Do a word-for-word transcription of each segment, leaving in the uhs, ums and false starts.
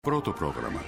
Πρώτο πρόγραμμα.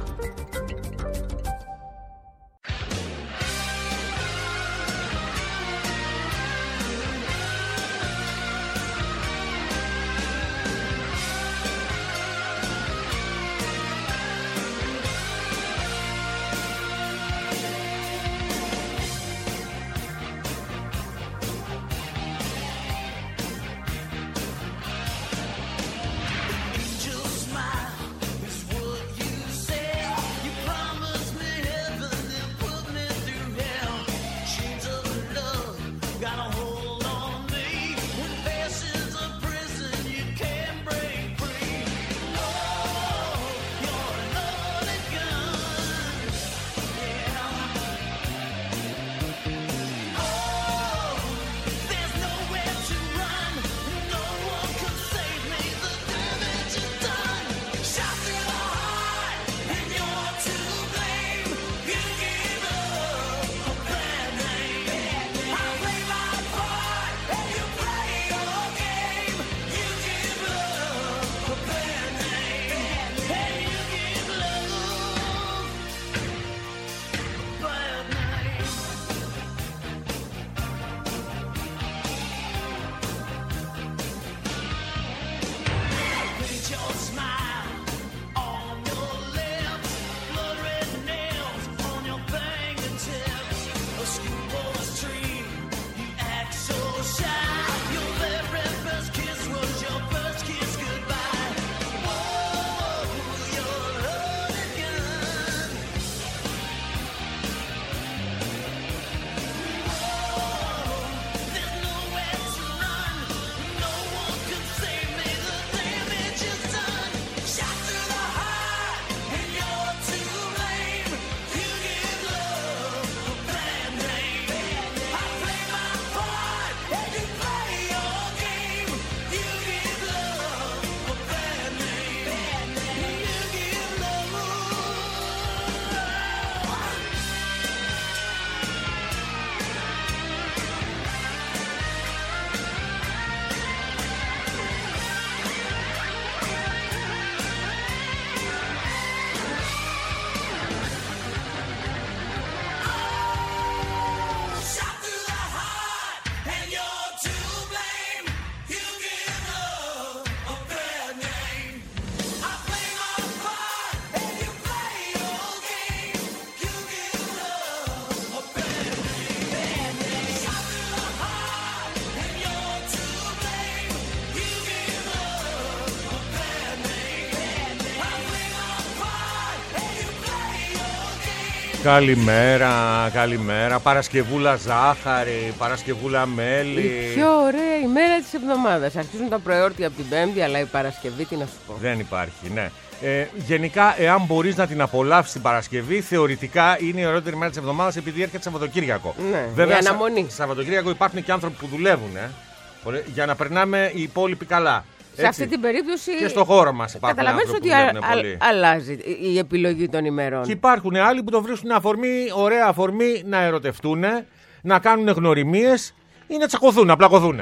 Καλημέρα, καλημέρα. Παρασκευούλα ζάχαρη, Παρασκευούλα μέλι. Η πιο ωραία ημέρα της εβδομάδας. Αρχίζουν τα προεόρτια από την Πέμπτη, αλλά η Παρασκευή, τι να σου πω. Δεν υπάρχει, ναι. Ε, γενικά, εάν μπορείς να την απολαύσεις την Παρασκευή, θεωρητικά είναι η ωραιότερη μέρα της εβδομάδας επειδή έρχεται Σαββατοκύριακο. Ναι, βέβαια, η αναμονή. Σα, Σαββατοκύριακο υπάρχουν και άνθρωποι που δουλεύουν, ε, για να περνάμε οι υπόλοιποι καλά. Σε έτσι. Αυτή την περίπτωση. Και στο χώρο μας υπάρχουν. Καταλαβαίνεις ότι α, α, αλλάζει η επιλογή των ημερών. Και υπάρχουν άλλοι που το βρίσκουν αφορμή, ωραία αφορμή να ερωτευτούν, να κάνουν γνωριμίες ή να τσακωθούν, να πλακωθούν.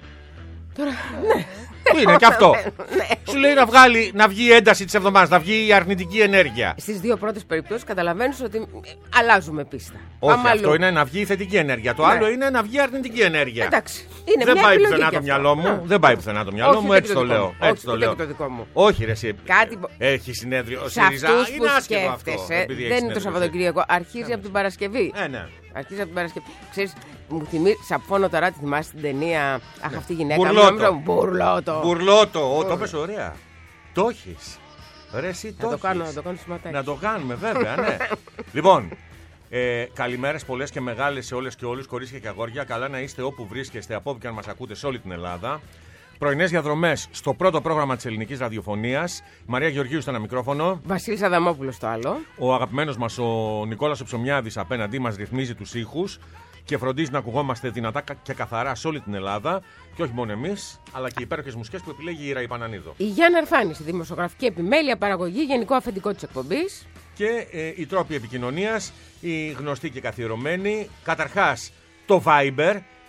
Τώρα, ναι. Είναι και αυτό. Ναι. Σου λέει να, βγάλει, να βγει η ένταση της εβδομάδας, να βγει η αρνητική ενέργεια. Στις δύο πρώτες περιπτώσεις καταλαβαίνεις ότι αλλάζουμε πίστα. Όχι, Πάμε αυτό αλλού. Είναι να βγει η θετική ενέργεια. Το ναι. άλλο είναι να βγει η αρνητική ενέργεια. Εντάξει. Είναι δεν μια πάει επιλογή πουθενά και το μυαλό μου. ναι. Δεν πάει πουθενά το μυαλό μου, έτσι το λέω. Όχι, ούτε και το δικό μου. Όχι, ρε, εσύ. Κάτι... Έχει συνέδριο. Ο σε ΣΥΡΙΖΑ αυτούς είναι που άσχετο αυτό. Δεν είναι το Σαββατοκύριακο. Αρχίζει από την Παρασκευή. Ε, ναι. Αρχίζει από την Παρασκευή. Ξέρεις, μου θυμίζει, σαπφώνω τώρα, τη θυμάσαι την ταινία. Αχ, αυτή η γυναίκα. Μπουρλότο. Μπουρλότο. Μπουρλότο. Το πες ωραία. Το έχεις. Ρε, εσύ το έχεις. Να το κάνω σηματάκι. Να το κάνουμε, βέβαια, ναι. Λοιπόν, ε, καλημέρες πολλές και μεγάλες σε όλες και όλους, κορίτσια και αγόρια. Καλά να είστε όπου βρίσκεστε, από όπου και αν μας ακούτε σε όλη την Ελλάδα. Πρωινές διαδρομές στο πρώτο πρόγραμμα της ελληνικής ραδιοφωνίας. Μαρία Γεωργίου στο ένα μικρόφωνο. Βασίλης Αδαμόπουλος στο άλλο. Ο αγαπημένος μας ο Νικόλας ο Ψωμιάδης απέναντί μας ρυθμίζει τους ήχους και φροντίζει να ακουγόμαστε δυνατά και καθαρά σε όλη την Ελλάδα. Και όχι μόνο εμείς, αλλά και οι υπέροχες μουσικές που επιλέγει η Ραϊπανανίδου. Η Γιάννα Αρφάνη, στη δημοσιογραφική επιμέλεια, παραγωγή, γενικό αφεντικό της εκπομπής. Και ε, οι τρόποι επικοινωνίας, οι γνωστοί και καθιερωμένοι. Καταρχάς, το Viber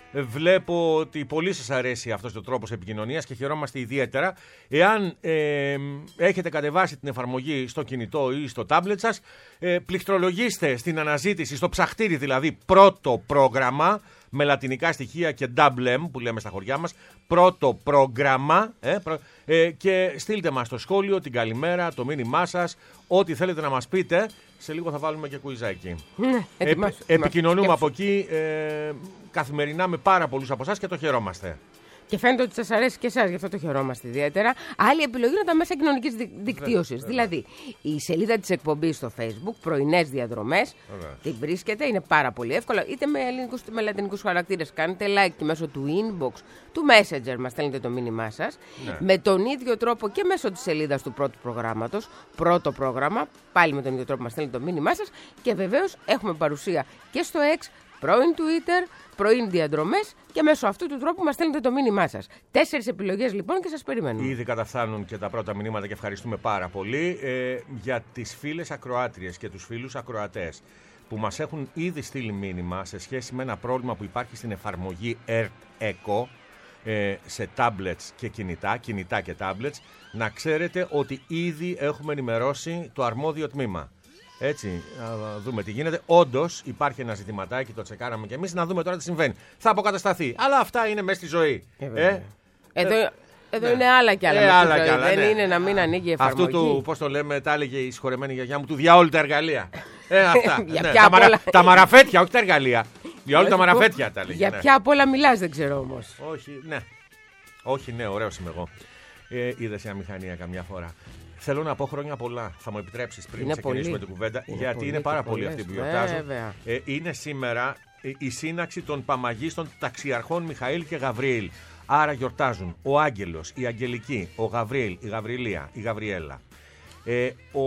Βλέπω ότι πολύ σας αρέσει αυτός ο τρόπος επικοινωνίας και χαιρόμαστε ιδιαίτερα. Εάν ε, έχετε κατεβάσει την εφαρμογή στο κινητό ή στο τάμπλετ σας, ε, πληκτρολογήστε στην αναζήτηση, στο ψαχτήρι δηλαδή, πρώτο πρόγραμμα, με λατινικά στοιχεία και double M που λέμε στα χωριά μας, πρώτο πρόγραμμα, ε, προ, ε, και στείλτε μας το σχόλιο, την καλημέρα, το μήνυμά σας, ό,τι θέλετε να μας πείτε. Σε λίγο θα βάλουμε και κουιζάκι. Ναι, ε, επικοινωνούμε από εκεί ε, καθημερινά με πάρα πολλούς από εσάς και το χαιρόμαστε. Και φαίνεται ότι σας αρέσει και εσάς, γι' αυτό το χαιρόμαστε ιδιαίτερα. Άλλη επιλογή είναι τα μέσα κοινωνικής δικτύωσης. Δηλαδή, η σελίδα της εκπομπής στο Facebook, πρωινές διαδρομές, την βρίσκεται, είναι πάρα πολύ εύκολο. Είτε με ελληνικούς είτε με λατινικούς χαρακτήρες. Κάνετε like και μέσω του inbox, του Messenger μας στέλνετε το μήνυμά σας. Ναι. Με τον ίδιο τρόπο και μέσω της σελίδας του πρώτου προγράμματος, πρώτο πρόγραμμα, πάλι με τον ίδιο τρόπο μας στέλνετε το μήνυμά σας. Και βεβαίως έχουμε παρουσία και στο X, πρώην Twitter, πρωί διαδρομές και μέσω αυτού του τρόπου μας στέλνετε το μήνυμά σας. Τέσσερις επιλογές λοιπόν και σας περιμένουμε. Ήδη καταφθάνουν και τα πρώτα μηνύματα και ευχαριστούμε πάρα πολύ ε, για τις φίλες ακροάτριες και τους φίλους ακροατές που μας έχουν ήδη στείλει μήνυμα σε σχέση με ένα πρόβλημα που υπάρχει στην εφαρμογή Earth Echo ε, σε tablets και κινητά, κινητά και tablets. Να ξέρετε ότι ήδη έχουμε ενημερώσει το αρμόδιο τμήμα. Έτσι, να δούμε τι γίνεται. Όντως υπάρχει ένα ζητηματάκι, το τσεκάραμε κι εμείς, να δούμε τώρα τι συμβαίνει. Θα αποκατασταθεί. Αλλά αυτά είναι μέσα στη ζωή. Ε, ε, εδώ ε, εδώ ναι. είναι άλλα κι άλλα. Ε, άλλα κι άλλα Δεν ναι. είναι να μην ανοίγει η εφαρμογή. Αυτού του, πώς το λέμε, τα έλεγε η συγχωρεμένη γιαγιά μου, του διαόλου τα εργαλεία. Ε, αυτά. Για ναι. ποια τα, μαρα... όλα... τα μαραφέτια, όχι τα εργαλεία. Διαόλου τα μαραφέτια τα έλεγε. Για ναι. ποια απ' όλα μιλάς, δεν ξέρω όμως. Όχι, ναι. Όχι, ναι, ωραίος είμαι εγώ. Ε, είδες μια μηχανία καμιά φορά. Θέλω να πω χρόνια πολλά. Θα μου επιτρέψεις πριν είναι ξεκινήσουμε την κουβέντα, είναι γιατί πολύ είναι πάρα πολλοί αυτοί που γιορτάζουν. Ε, είναι σήμερα η σύναξη των Παμαγίστων ταξιαρχών Μιχαήλ και Γαβριήλ. Άρα γιορτάζουν ο Άγγελος, η Αγγελική, ο Γαβριήλ, η Γαβριλία, η Γαβριέλα. Ε, ο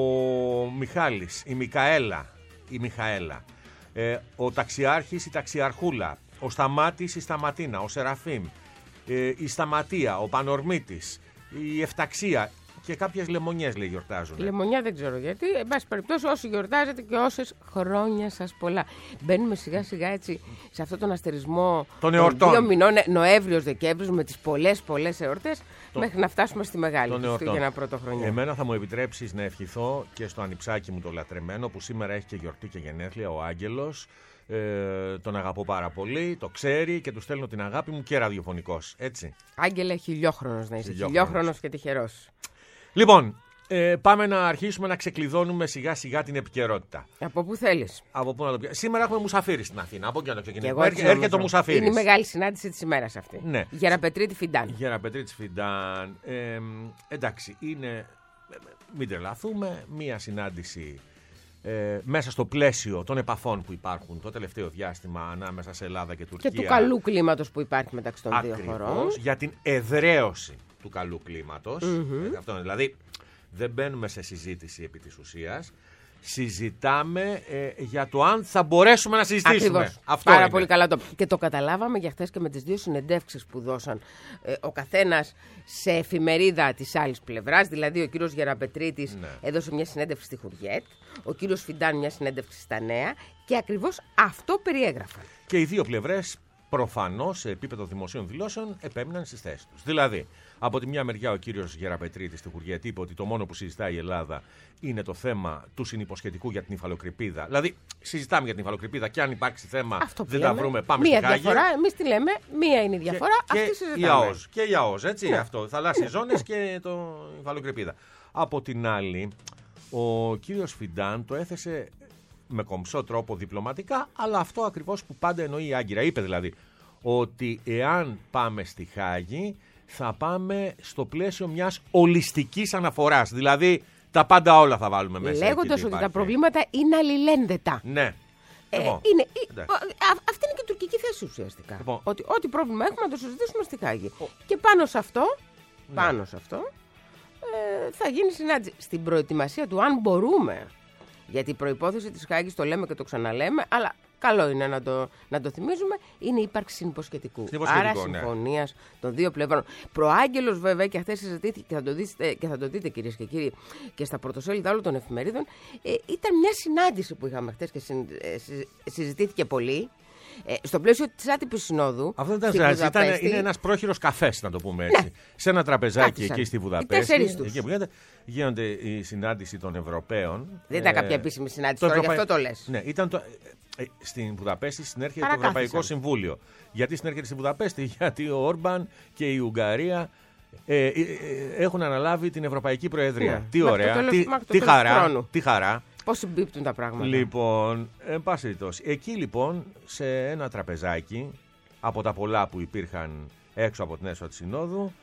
Μιχάλης, η Μικαέλα, η Μιχαέλα. Ε, ο Ταξιάρχης, η Ταξιαρχούλα. Ο Σταμάτης, η Σταματίνα. Ο Σεραφείμ, ε, η Σταματία, ο Πανορμήτης, η Εφταξία. Και κάποιες λεμονιές λέει γιορτάζουν. Λεμονιά δεν ξέρω γιατί. Εν πάση περιπτώσει, όσοι γιορτάζετε και όσες χρόνια σας πολλά. Μπαίνουμε σιγά σιγά έτσι σε αυτόν τον αστερισμό των εορτών. Δύο μηνών, Νοέμβριος-Δεκέμβριος, με τις πολλές πολλές εορτές, το... μέχρι να φτάσουμε στη μεγάλη Χριστούγεννα πρωτοχρονιά. Εμένα θα μου επιτρέψεις να ευχηθώ και στο ανιψάκι μου το λατρεμένο, που σήμερα έχει και γιορτή και γενέθλια, ο Άγγελος. Ε, τον αγαπώ πάρα πολύ, το ξέρει και του στέλνω την αγάπη μου και ραδιοφωνικός. Έτσι. Άγγελε, χιλιόχρονος να είσαι. Χιλιόχρονος και τυχερός. Λοιπόν, ε, πάμε να αρχίσουμε να ξεκλειδώνουμε σιγά σιγά την επικαιρότητα. Από πού θέλεις? Από πού να το πιάσουμε. Σήμερα έχουμε μουσαφίρι στην Αθήνα. Από εκεί να το ξεκινήσουμε. Έρχεται, έρχεται ο μουσαφίρις. Είναι η μεγάλη συνάντηση της ημέρας αυτή. Ναι. Γεραπετρίτη Φιντάν. Γεραπετρίτη Φιντάν. Ε, εντάξει, είναι. Μην τρελαθούμε. Μία συνάντηση ε, μέσα στο πλαίσιο των επαφών που υπάρχουν το τελευταίο διάστημα ανάμεσα σε Ελλάδα και Τουρκία. Και του καλού κλίματος που υπάρχει μεταξύ των Ακριβώς, δύο χωρών. Για την εδραίωση του καλού κλίματος. Mm-hmm. Αυτό είναι. Δηλαδή, δεν μπαίνουμε σε συζήτηση επί της ουσίας. Συζητάμε ε, για το αν θα μπορέσουμε να συζητήσουμε. Ακριβώς. Αυτό Πάρα είναι. πολύ καλά το. Και το καταλάβαμε για χθες και με τις δύο συνεντεύξεις που δώσαν ε, ο καθένας σε εφημερίδα της άλλης πλευράς. Δηλαδή, ο κύριος Γεραπετρίτης ναι. έδωσε μια συνέντευξη στη Χουριέτ, ο κύριος Φιντάν μια συνέντευξη στα Νέα και ακριβώς αυτό περιέγραφαν. Και οι δύο πλευρές προφανώς σε επίπεδο δημοσίων δηλώσεων επέμειναν στις θέσεις τους. Δηλαδή, από τη μια μεριά ο κύριος Γεραπετρίτης στη Χουριέτ είπε ότι το μόνο που συζητάει η Ελλάδα είναι το θέμα του συνυποσχετικού για την υφαλοκρηπίδα. Δηλαδή, συζητάμε για την υφαλοκρηπίδα και αν υπάρξει θέμα αυτό δεν τα βρούμε, πάμε μία στη Χάγη. Διαφορά, εμείς τη λέμε, μία είναι η διαφορά, και, αυτή και συζητάμε. Η ΑΟΣ, και η ΑΟΣ, έτσι, ναι. αυτό, θαλάσσιες ζώνες και το υφαλοκρηπίδα. Από την άλλη, ο κύριος Φιντάν το έθεσε με κομψό τρόπο διπλωματικά, αλλά αυτό ακριβώς που πάντα εννοεί η Άγκυρα. Είπε δηλαδή ότι εάν πάμε στη Χάγη θα πάμε στο πλαίσιο μιας ολιστικής αναφοράς. Δηλαδή τα πάντα όλα θα βάλουμε μέσα. Λέγοντας ότι τα προβλήματα είναι αλληλένδετα. Ναι. Ε, λοιπόν, είναι, α, αυτή είναι και η τουρκική θέση ουσιαστικά. Λοιπόν. Ότι ό,τι πρόβλημα έχουμε να το συζητήσουμε στη Χάγη. Ο... Και πάνω σε αυτό, ναι. πάνω σε αυτό ε, θα γίνει συνάντηση. Στην προετοιμασία του αν μπορούμε. Γιατί η προϋπόθεση της Χάγης, το λέμε και το ξαναλέμε, αλλά καλό είναι να το, να το θυμίζουμε, είναι η ύπαρξη συνυποσχετικού. Άρα συμφωνίας ναι. των δύο πλευρών. Προάγγελος βέβαια, και χθες συζητήθηκε και θα το δείτε, και θα το δείτε κυρίες και κύριοι και στα πρωτοσέλιδα όλων των εφημερίδων, ε, ήταν μια συνάντηση που είχαμε χθες και συ, ε, συ, συζητήθηκε πολύ. Ε, στο πλαίσιο της άτυπης συνόδου. Αυτό δεν ήταν ζάζι, ήταν, είναι ένας πρόχειρος καφές, να το πούμε έτσι. Ναι. Σε ένα τραπεζάκι Άτισαν. εκεί στη Βουδαπέστη. Εκεί που γίνεται, γίνονται η συνάντηση των Ευρωπαίων. Δεν ήταν ε, κάποια επίσημη συνάντηση, τώρα Ευρωπαϊ... γι' αυτό το λες. Ναι, ήταν το. Ε, στην Βουδαπέστη συνέρχεται το Ευρωπαϊκό Συμβούλιο. Γιατί συνέρχεται στη Βουδαπέστη, γιατί ο Όρμπαν και η Ουγγαρία. Ε, ε, ε, έχουν αναλάβει την Ευρωπαϊκή Προεδρία. Ναι. Τι ωραία, τέλος, τι, τι, χαρά, τι χαρά. Πώς συμπίπτουν τα πράγματα. Λοιπόν, εν πάση περιπτώσει, εκεί λοιπόν σε ένα τραπεζάκι από τα πολλά που υπήρχαν έξω από την αίθουσα της Συνόδου,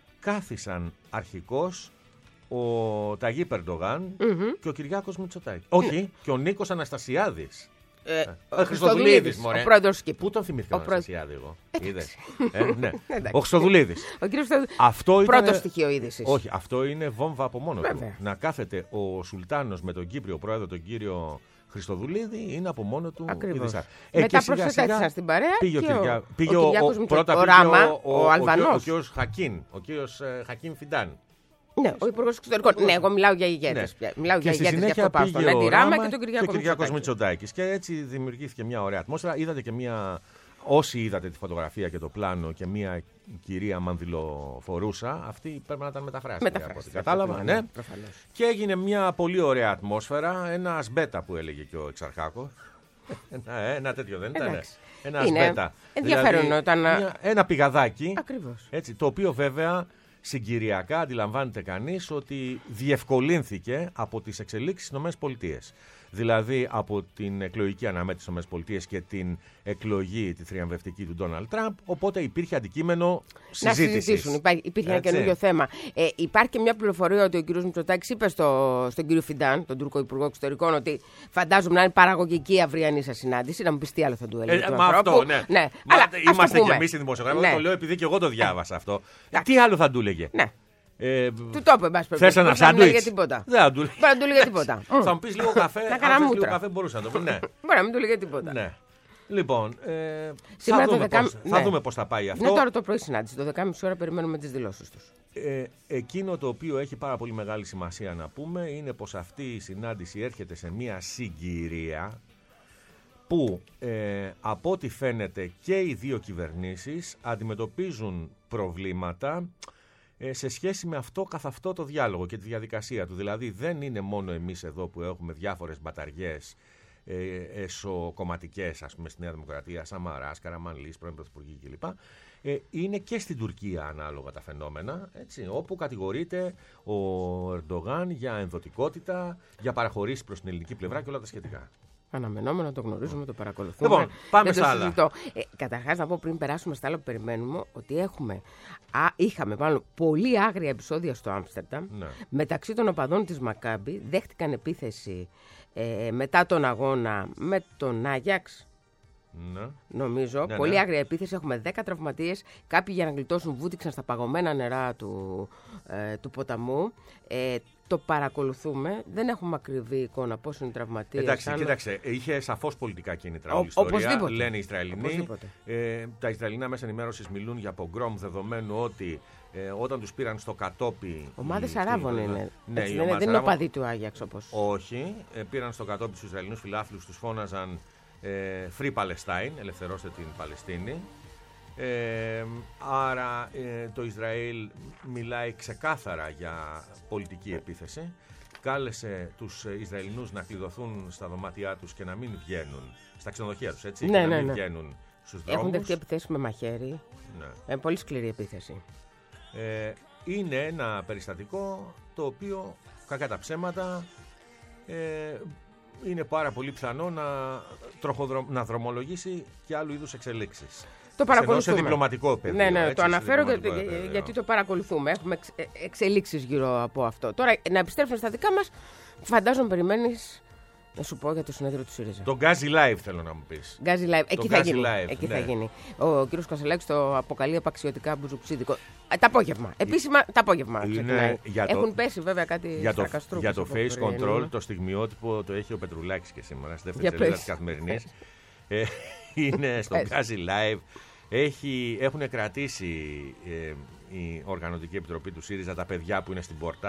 κάθισαν αρχικώς ο Ταγί Ερντογάν mm-hmm. και ο Κυριάκος Μητσοτάκης. Mm-hmm. Όχι, και ο Νίκος Αναστασιάδης. Ε, ο Χριστοδουλίδης, μωρέ. Ο πρόεδρος Κύπρου. Πού τον θυμήθηκα τον Αναστασιάδη εγώ. Είδες. ε, ναι. Ο Χριστοδουλίδης. Ο κύριος Χριστοδουλίδης. Πρώτο στοιχείο είδησης. Όχι, αυτό είναι βόμβα από μόνο Βέβαια. του. Να κάθεται ο Σουλτάνος με τον Κύπριο πρόεδρο, τον κύριο Χριστοδουλίδη, είναι από μόνο του είδησα. Ε, Μετά προσθέτησαν στην παρέα πήγε ο, ο, πήγε ο, ο, ο, πρώτα ο Ράμα, ο, ο, ο Αλβανός. Ο κύριος Χακίν, ο κύριος Χακίν Φιντάν. Ναι, ο Υπουργός Εξωτερικών. Ναι, εγώ μιλάω για ηγέτες. Ναι. Μιλάω και για στη ηγέτες, συνέχεια πήγε πήγε ο Ράμα και τον Κυριάκο, Κυριάκος Μητσοτάκης. Και έτσι δημιουργήθηκε μια ωραία ατμόσφαιρα. Είδατε και μια. Όσοι είδατε τη φωτογραφία και το πλάνο και μια κυρία μανδυλοφορούσα, αυτή πρέπει να ήταν μεταφράστηκε. Από ό,τι κατάλαβα. Ναι. Και έγινε μια πολύ ωραία ατμόσφαιρα. Ένα ασμπέτα που έλεγε και ο Εξαρχάκος. Ένα, ένα τέτοιο δεν ήταν. Ένα ασμπέτα. Ενδιαφέρον δηλαδή, όταν. Μια, ένα πηγαδάκι. Ακριβώς. Έτσι, το οποίο βέβαια. Συγκυριακά αντιλαμβάνεται κανείς ότι διευκολύνθηκε από τις εξελίξεις στις ΗΠΑ. Δηλαδή από την εκλογική αναμέτρηση στις ΗΠΑ και την εκλογή τη θριαμβευτική του Ντόναλντ Τραμπ. Οπότε υπήρχε αντικείμενο συζήτησης. Να συζητήσουν. Υπά, υπήρχε ένα καινούριο θέμα. Ε, υπάρχει και μια πληροφορία ότι ο κ. Μητσοτάκης είπε στο, στον κύριο Φιντάν, τον Τούρκο Υπουργό Εξωτερικών, ότι φαντάζομαι να είναι παραγωγική η αυριανή σας συνάντηση. Να μου πει τι άλλο θα του έλεγε. Ε, μα αυτό, ναι. ναι. Μα, Αλλά, είμαστε κι εμείς οι δημοσιογράφοι. Ναι. Το λέω επειδή και εγώ το διάβασα αυτό. Ναι. Τι άλλο θα του έλεγε. Ναι. Ε, του το είπε, εν πάση περιπτώσει. Θες ένα σάντουιτς. τίποτα. Δεν θα του έλεγε τίποτα. Θα μου πεις λίγο καφέ. Αν θες λίγο καφέ μπορούσα να το πει. Ναι. Μπορεί να μην του έλεγε τίποτα. Ναι. Λοιπόν, ε, θα, δούμε δεκα... πώς, ναι. θα δούμε πώς θα πάει αυτό. Είναι τώρα το πρωί συνάντηση. Το δέκα και μισή ώρα περιμένουμε τις δηλώσεις τους. Ε, εκείνο το οποίο έχει πάρα πολύ μεγάλη σημασία να πούμε είναι πως αυτή η συνάντηση έρχεται σε μια συγκυρία που ε, από ό,τι φαίνεται και οι δύο κυβερνήσεις αντιμετωπίζουν προβλήματα σε σχέση με αυτό καθ' αυτό το διάλογο και τη διαδικασία του. Δηλαδή δεν είναι μόνο εμείς εδώ που έχουμε διάφορες μπαταριές ε, εσωκομματικές, ας πούμε, στη Νέα Δημοκρατία, Σαμαράς, Καραμανλής, πρώην Πρωθυπουργοί κλπ. Ε, είναι και στην Τουρκία ανάλογα τα φαινόμενα, έτσι, όπου κατηγορείται ο Ερντογάν για ενδοτικότητα, για παραχωρήσεις προς την ελληνική πλευρά και όλα τα σχετικά. Αναμενόμενο, το γνωρίζουμε, το παρακολουθούμε. Λοιπόν, πάμε στα άλλα. Ε, καταρχάς, να πω πριν περάσουμε στα άλλα που περιμένουμε, ότι έχουμε, α, είχαμε μάλλον πολύ άγρια επεισόδια στο Άμστερνταμ. Ναι. Μεταξύ των οπαδών της Μακάμπι δέχτηκαν επίθεση ε, μετά τον αγώνα με τον Άγιαξ. Ναι. Νομίζω. Ναι, πολύ ναι. άγρια επίθεση. Έχουμε δέκα τραυματίες. Κάποιοι για να γλιτώσουν βούτυξαν στα παγωμένα νερά του, ε, του ποταμού. Ε, Το παρακολουθούμε. Δεν έχουμε ακριβή εικόνα πώς είναι οι τραυματίες. Εντάξει, αν... κοίταξε. Είχε σαφώς πολιτικά κίνητρα όλη η ιστορία. Οπωσδήποτε. Λένε οι Ισραηλινοί. Ε, τα Ισραηλινά μέσα ενημέρωσης μιλούν για πογκρόμ, δεδομένου ότι ε, όταν τους πήραν στο κατόπι. Ομάδες Αράβων είναι. Ναι, έτσι, δεν, δεν είναι οπαδοί του Άγιαξ όπως. Όχι. Ε, πήραν στο κατόπι τους Ισραηλινούς φιλάθλους, τους φώναζαν ε, Free Palestine, ελευθερώστε την Παλαιστίνη. Ε, άρα ε, το Ισραήλ μιλάει ξεκάθαρα για πολιτική επίθεση. Κάλεσε τους Ισραηλινούς να κλειδωθούν στα δωμάτια τους και να μην βγαίνουν στα ξενοδοχεία τους, έτσι, ναι, και να ναι, μην ναι. βγαίνουν στους δρόμους. Έχουν δεχτεί επιθέσεις με μαχαίρι. Ναι. Ε, πολύ σκληρή επίθεση. Ε, είναι ένα περιστατικό το οποίο, κακά τα ψέματα, ε, είναι πάρα πολύ πιθανό να, τροχοδρο... να δρομολογήσει και άλλου είδους εξελίξεις. Το παρακολουθούμε. Σε διπλωματικό πεδίο. Ναι, ναι, έτσι, το αναφέρω για, πεδίο. γιατί το παρακολουθούμε. Έχουμε εξ, εξελίξεις γύρω από αυτό. Τώρα, να επιστρέψουμε στα δικά μας, φαντάζομαι περιμένεις να σου πω για το συνέδριο του ΣΥΡΙΖΑ. Το Γκάζι Live θέλω να μου πεις. Γκάζι Live, εκεί, θα γίνει. Live, εκεί ναι. θα γίνει. Ο κύριος Κασελάκης το αποκαλεί απαξιωτικά μπουζουξίδικο. Ε, το απόγευμα. Επίσημα το απόγευμα. Για το, Έχουν πέσει βέβαια κάτι για το, για το face control, είναι. Το στιγμιότυπο το έχει ο Πετρουλάκης και σήμερα στη δεύτερη σελίδα της Καθημερινής. ε, είναι στο Γκάζι Live. Έχει, έχουν κρατήσει ε, η Οργανωτική Επιτροπή του ΣΥΡΙΖΑ τα παιδιά που είναι στην πόρτα.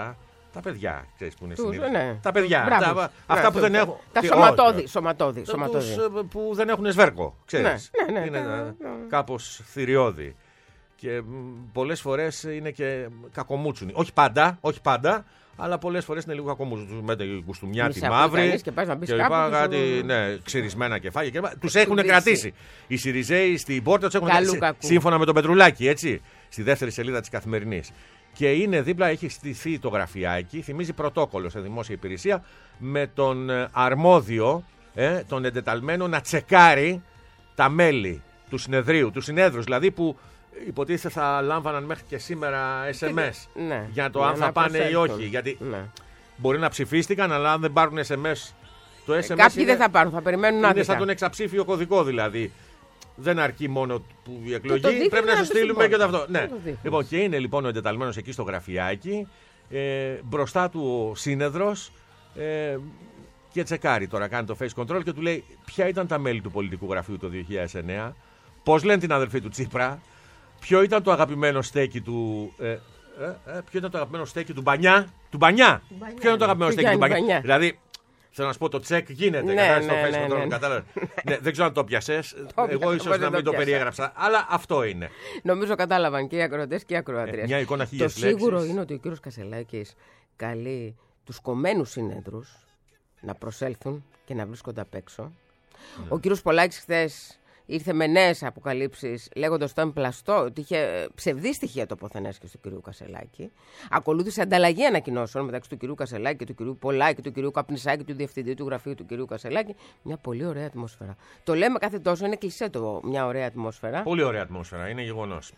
Τα παιδιά, ξέρεις που είναι Τους, συνήθως. ναι. Τα παιδιά. Μπράβο. Τα, Μπράβο. αυτά που δεν έχουν. Τα τι, σωματώδη. όχι, σωματώδη, σωματώδη. Τους, που δεν έχουν σβέρκο, ξέρεις. Ναι, ναι, ναι, είναι τα- κάπως θηριώδη. Και μ, πολλές φορές είναι και κακομούτσουνοι. Όχι πάντα, όχι πάντα, αλλά πολλές φορές είναι λίγο κακομούτσουνοι. Τους με τη κουστούμιά τη μαύρη. Και πας να μπεις Και κάπου λοιπά, και κάτι, σου- ναι, ξυρισμένα κεφάλια κλπ. Τους έχουν δύσει. κρατήσει. Οι Σιριζέοι στην πόρτα τους έχουν Καλού κρατήσει. κακού. Σύμφωνα με τον Πετρουλάκη, έτσι. Στη δεύτερη σελίδα της Καθημερινής. Και είναι δίπλα, έχει στηθεί το γραφιάκι, θυμίζει πρωτόκολλο σε δημόσια υπηρεσία, με τον ε, αρμόδιο, ε, τον εντεταλμένο να τσεκάρει τα μέλη του συνεδρίου, του συνέδρους δηλαδή που υποτίθεται θα λάμβαναν μέχρι και σήμερα ες εμ ες Ναι. για το Για αν θα να πάνε ή προσέλθουν. όχι. Γιατί Ναι. μπορεί να ψηφίστηκαν, αλλά αν δεν πάρουν ες εμ ες, το ες εμ ες Κάποιοι είναι, δεν θα πάρουν, θα περιμένουν είναι άδικα. σαν τον εξαψήφιο κωδικό δηλαδή. Δεν αρκεί μόνο που η εκλογή, το δείχνει πρέπει να να σου το στείλουμε και το συμπόρτα. αυτό. Ναι. Το δείχνει. Λοιπόν, και είναι λοιπόν ο εντεταλμένος εκεί στο γραφιάκι, ε, μπροστά του ο σύνεδρος ε, και τσεκάρει τώρα, κάνει το face control και του λέει ποια ήταν τα μέλη του πολιτικού γραφείου το δύο χιλιάδες εννέα, πώς λένε την αδερφή του Τσίπρα, ποιο ήταν το αγαπημένο στέκι του... Ε, ε, ε, ποιο ήταν το αγαπημένο στέκι του Μπανιά, του Μπανιά. Μπανιά, Ποιο ήταν το αγαπημένο του στέκι του Γιάννη Μπανιά. Μπανιά. Δηλαδή, θέλω να σου πω, το τσεκ γίνεται. Ναι, κατάλαβες, ναι, το face ναι, control, ναι, ναι. κατάλαβες. Ναι, δεν ξέρω αν το πιασες. Το Εγώ πιάσα, ίσως πώς να δεν μην το το πιάσα. περιέγραψα. Αλλά αυτό είναι. Νομίζω κατάλαβαν και οι ακροατές και οι ακροατρίες. Ε, μια εικόνα χίλιες Το σίγουρο λέξεις. είναι ότι ο κύριος Κασελάκης καλεί τους κομμένους συνέδρους να προσέλθουν και να βρίσκονται απ' έξω. Ναι. Ο κύριος Πολάκης χθες ήρθε με νέες αποκαλύψεις λέγοντας ότι ήταν πλαστό, ότι είχε ψευδή στοιχεία το ποθενέσχες του κυρίου Κασελάκη. Ακολούθησε ανταλλαγή ανακοινώσεων μεταξύ του κυρίου Κασελάκη και του κυρίου Πολάκη, του κυρίου Καπνισάκη, του διευθυντή του γραφείου του κυρίου Κασελάκη. Μια πολύ ωραία ατμόσφαιρα. Το λέμε κάθε τόσο, είναι κλεισέ το μια ωραία ατμόσφαιρα. Πολύ ωραία ατμόσφαιρα, είναι γεγονός.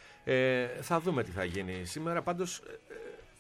Ε, θα δούμε τι θα γίνει σήμερα. Πάντως, ε, ε,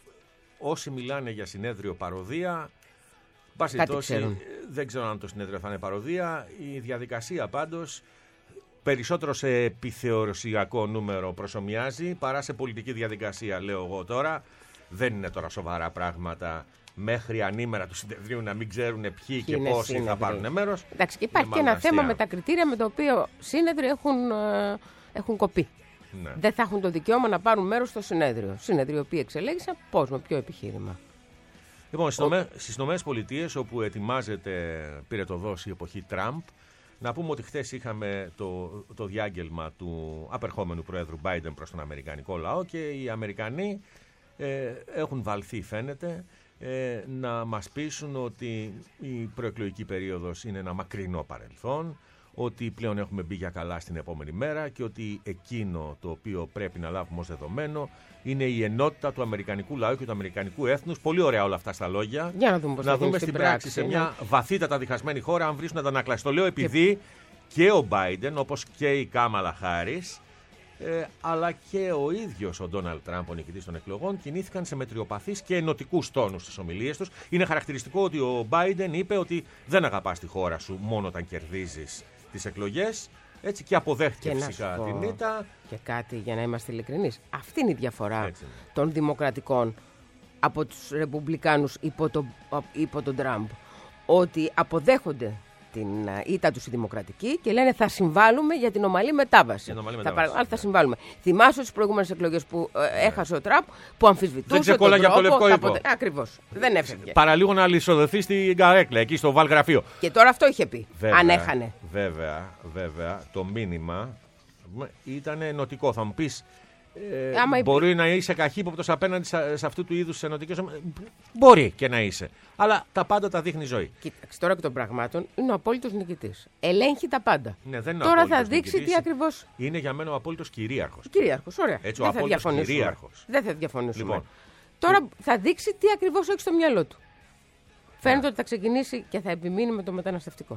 όσοι μιλάνε για συνέδριο παροδία, πάση Κάτι περιπτώσει, ξέρουν. ε, δεν ξέρω αν το συνέδριο θα είναι παροδία. Η διαδικασία πάντως περισσότερο σε επιθεωρησιακό νούμερο προσομοιάζει παρά σε πολιτική διαδικασία, λέω εγώ τώρα. Δεν είναι τώρα σοβαρά πράγματα μέχρι ανήμερα του συνεδρίου να μην ξέρουν ποιοι και είναι πόσοι θα σύνεδροι. πάρουν μέρος. Εντάξει, και υπάρχει Είναι και ένα μάλλον θέμα αστεία. με τα κριτήρια με τα οποία σύνεδροι έχουν, ε, έχουν κοπεί. Ναι. Δεν θα έχουν το δικαίωμα να πάρουν μέρος στο συνέδριο. Συνέδριο, οι οποίοι εξελέγησαν, πώς, με ποιο επιχείρημα. Λοιπόν, στις Ηνωμένες Πολιτείες, όπου ετοιμάζεται, πήρε το δόση η εποχή Τραμπ, να πούμε ότι χθες είχαμε το, το διάγγελμα του απερχόμενου Προέδρου Biden προς τον Αμερικανικό λαό και οι Αμερικανοί ε, έχουν βαλθεί, φαίνεται, ε, να μας πείσουν ότι η προεκλογική περίοδος είναι ένα μακρινό παρελθόν, ότι πλέον έχουμε μπει για καλά στην επόμενη μέρα και ότι εκείνο το οποίο πρέπει να λάβουμε ως δεδομένο είναι η ενότητα του αμερικανικού λαού και του αμερικανικού έθνους. Πολύ ωραία όλα αυτά στα λόγια. Για να δούμε πώς να θα γίνει δούμε στην στην πράξη, πράξη, σε ναι. μια βαθύτατα διχασμένη χώρα αν βρίσκουν αντανάκλαση. Το λέω επειδή και, ο Biden, όπως και η Κάμαλα Χάρις, ε, αλλά και ο ίδιος ο Ντόναλντ Τραμπ, ο νικητής των εκλογών, κινήθηκαν σε μετριοπαθείς και ενωτικούς τόνους στις ομιλίες τους. Είναι χαρακτηριστικό ότι ο Biden είπε ότι δεν αγαπάς τη χώρα σου μόνο όταν κερδίζεις τις εκλογές. Έτσι και αποδέχτηκε Και να φυσικά σου πω την ήττα. και κάτι για να είμαστε ειλικρινείς. Αυτή είναι η διαφορά Έτσι είναι. των δημοκρατικών από τους ρεπουμπλικάνους υπό τον, υπό τον Τραμπ. Ότι αποδέχονται την α, ήττα τους οι δημοκρατικοί και λένε θα συμβάλλουμε για την ομαλή μετάβαση. την ομαλή θα, μετάβαση, παρα- ναι. θα συμβάλλουμε. Θυμάσαι τις προηγούμενες εκλογές που ε, έχασε ο Τραμπ, που αμφισβητούσε Δεν ξεκόλλαγε τον από το τρόπο, λευκό τα ύπο. αποδε- Ακριβώς. Δεν έφυγε. Παραλίγο να λησοδοθεί στην καρέκλα, εκεί στο βαλγραφείο. Και τώρα αυτό είχε πει. Βέβαια, αν έχανε. Βέβαια, βέβαια, το μήνυμα ήταν ενωτικό. Θα μου πεις, ε, Άμα μπορεί υπή- να είσαι καχύποπτος απέναντι σε, σε αυτού του είδους ενωτικές ομάδες. Μπορεί και να είσαι. Αλλά τα πάντα τα δείχνει η ζωή. Κοίταξε, τώρα εκ των πραγμάτων είναι ο απόλυτος νικητής. Ελέγχει τα πάντα. Ναι, δεν είναι ο Τώρα θα απόλυτος δείξει νικητής. τι ακριβώς. Είναι για μένα ο απόλυτος κυρίαρχος. Κυρίαρχος, ωραία. Έτσι, ο δεν θα απόλυτος διαφωνήσουμε. κυρίαρχος. Δεν θα διαφωνήσουμε. Λοιπόν. Τώρα θα δείξει τι ακριβώς έχει στο μυαλό του. Φαίνεται ότι θα ξεκινήσει και θα επιμείνει με το μεταναστευτικό.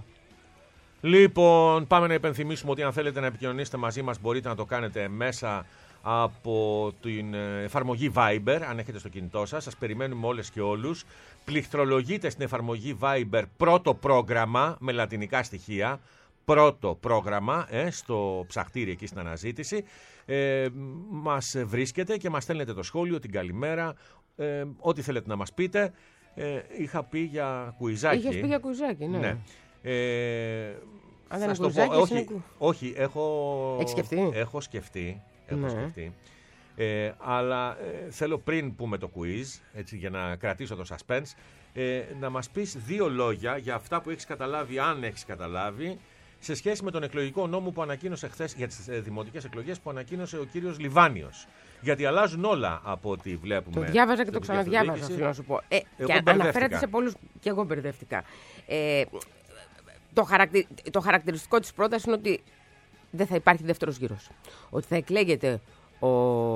Λοιπόν, πάμε να υπενθυμίσουμε ότι αν θέλετε να επικοινωνήσετε μαζί μας μπορείτε να το κάνετε μέσα από την ε, εφαρμογή Viber, αν έχετε στο κινητό σας. Σας περιμένουμε όλες και όλους. Πληκτρολογείτε στην εφαρμογή Viber πρώτο πρόγραμμα με λατινικά στοιχεία. Πρώτο πρόγραμμα ε, στο ψαχτήρι εκεί στην αναζήτηση. Ε, μας βρίσκετε και μας στέλνετε το σχόλιο, την καλημέρα, ε, ό,τι θέλετε να μας πείτε. Ε, είχα πει για κουιζάκι. Είχες πει για κουιζάκι, ναι. Ναι. Ε, Αν δεν θα είναι σου το πω, κουιζάκι, όχι, είναι κου- όχι, έχω Έχεις σκεφτεί? Έχω σκεφτεί, έχω Ναι. σκεφτεί. Ε, αλλά ε, θέλω πριν πούμε το quiz, έτσι, για να κρατήσω το suspense, ε, να μας πεις δύο λόγια για αυτά που έχεις καταλάβει, αν έχεις καταλάβει, σε σχέση με τον εκλογικό νόμο που ανακοίνωσε χθες για τις ε, δημοτικές εκλογές που ανακοίνωσε ο κύριος Λιβάνιος. Γιατί αλλάζουν όλα από ό,τι βλέπουμε. Το διάβαζα και το ξαναδιάβαζα, θέλω να σου πω. Ε, και αναφέρεται σε πολλούς. Και εγώ μπερδεύτηκα. Ε, το, χαρακτη... το χαρακτηριστικό της πρότασης είναι ότι δεν θα υπάρχει δεύτερος γύρος. Ότι θα εκλέγεται ο,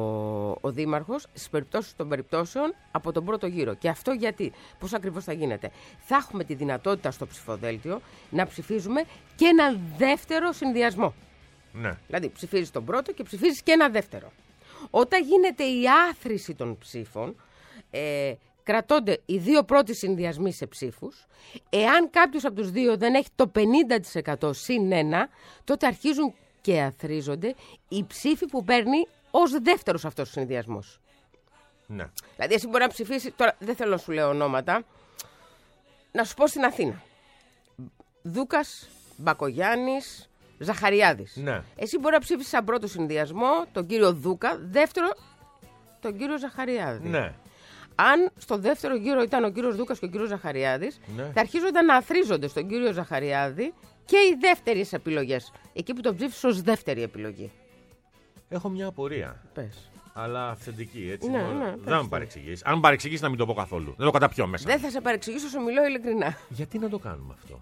ο δήμαρχος στις περιπτώσεις των περιπτώσεων από τον πρώτο γύρο. Και αυτό γιατί, πώς ακριβώς θα γίνεται. Θα έχουμε τη δυνατότητα στο ψηφοδέλτιο να ψηφίζουμε και ένα δεύτερο συνδυασμό. Ναι. Δηλαδή ψηφίζεις τον πρώτο και ψηφίζεις και ένα δεύτερο. Όταν γίνεται η άθρηση των ψήφων, ε, κρατώνται οι δύο πρώτοι συνδυασμοί σε ψήφους. Εάν κάποιος από τους δύο δεν έχει το πενήντα τοις εκατό συν ένα, τότε αρχίζουν και αθρίζονται οι ψήφοι που παίρνει ως δεύτερος αυτός ο συνδυασμός. Ναι. Δηλαδή εσύ μπορεί να ψηφίσει, τώρα δεν θέλω να σου λέω ονόματα, να σου πω στην Αθήνα. Δούκας, Μπακογιάννης, Ζαχαριάδης. Ναι. Εσύ μπορεί να ψήφισεις σαν πρώτο συνδυασμό τον κύριο Δούκα, δεύτερο τον κύριο Ζαχαριάδη. Ναι. Αν στο δεύτερο γύρο ήταν ο κύριος Δούκας και ο κύριος Ζαχαριάδης, ναι. θα αρχίζονταν να αθρίζονται στον κύριο Ζαχαριάδη και οι δεύτερες επιλογές. Εκεί που τον ψήφισε ως δεύτερη επιλογή. Έχω μια απορία. Πες. Αλλά αυθεντική, έτσι. Ναι, μόνο. ναι, δεν με παρεξηγείς. Αν παρεξηγείς, να μην το πω καθόλου. Δεν το καταπιώ μέσα. Δεν θα σε παρεξηγήσω, σου μιλώ ειλικρινά. Γιατί να το κάνουμε αυτό?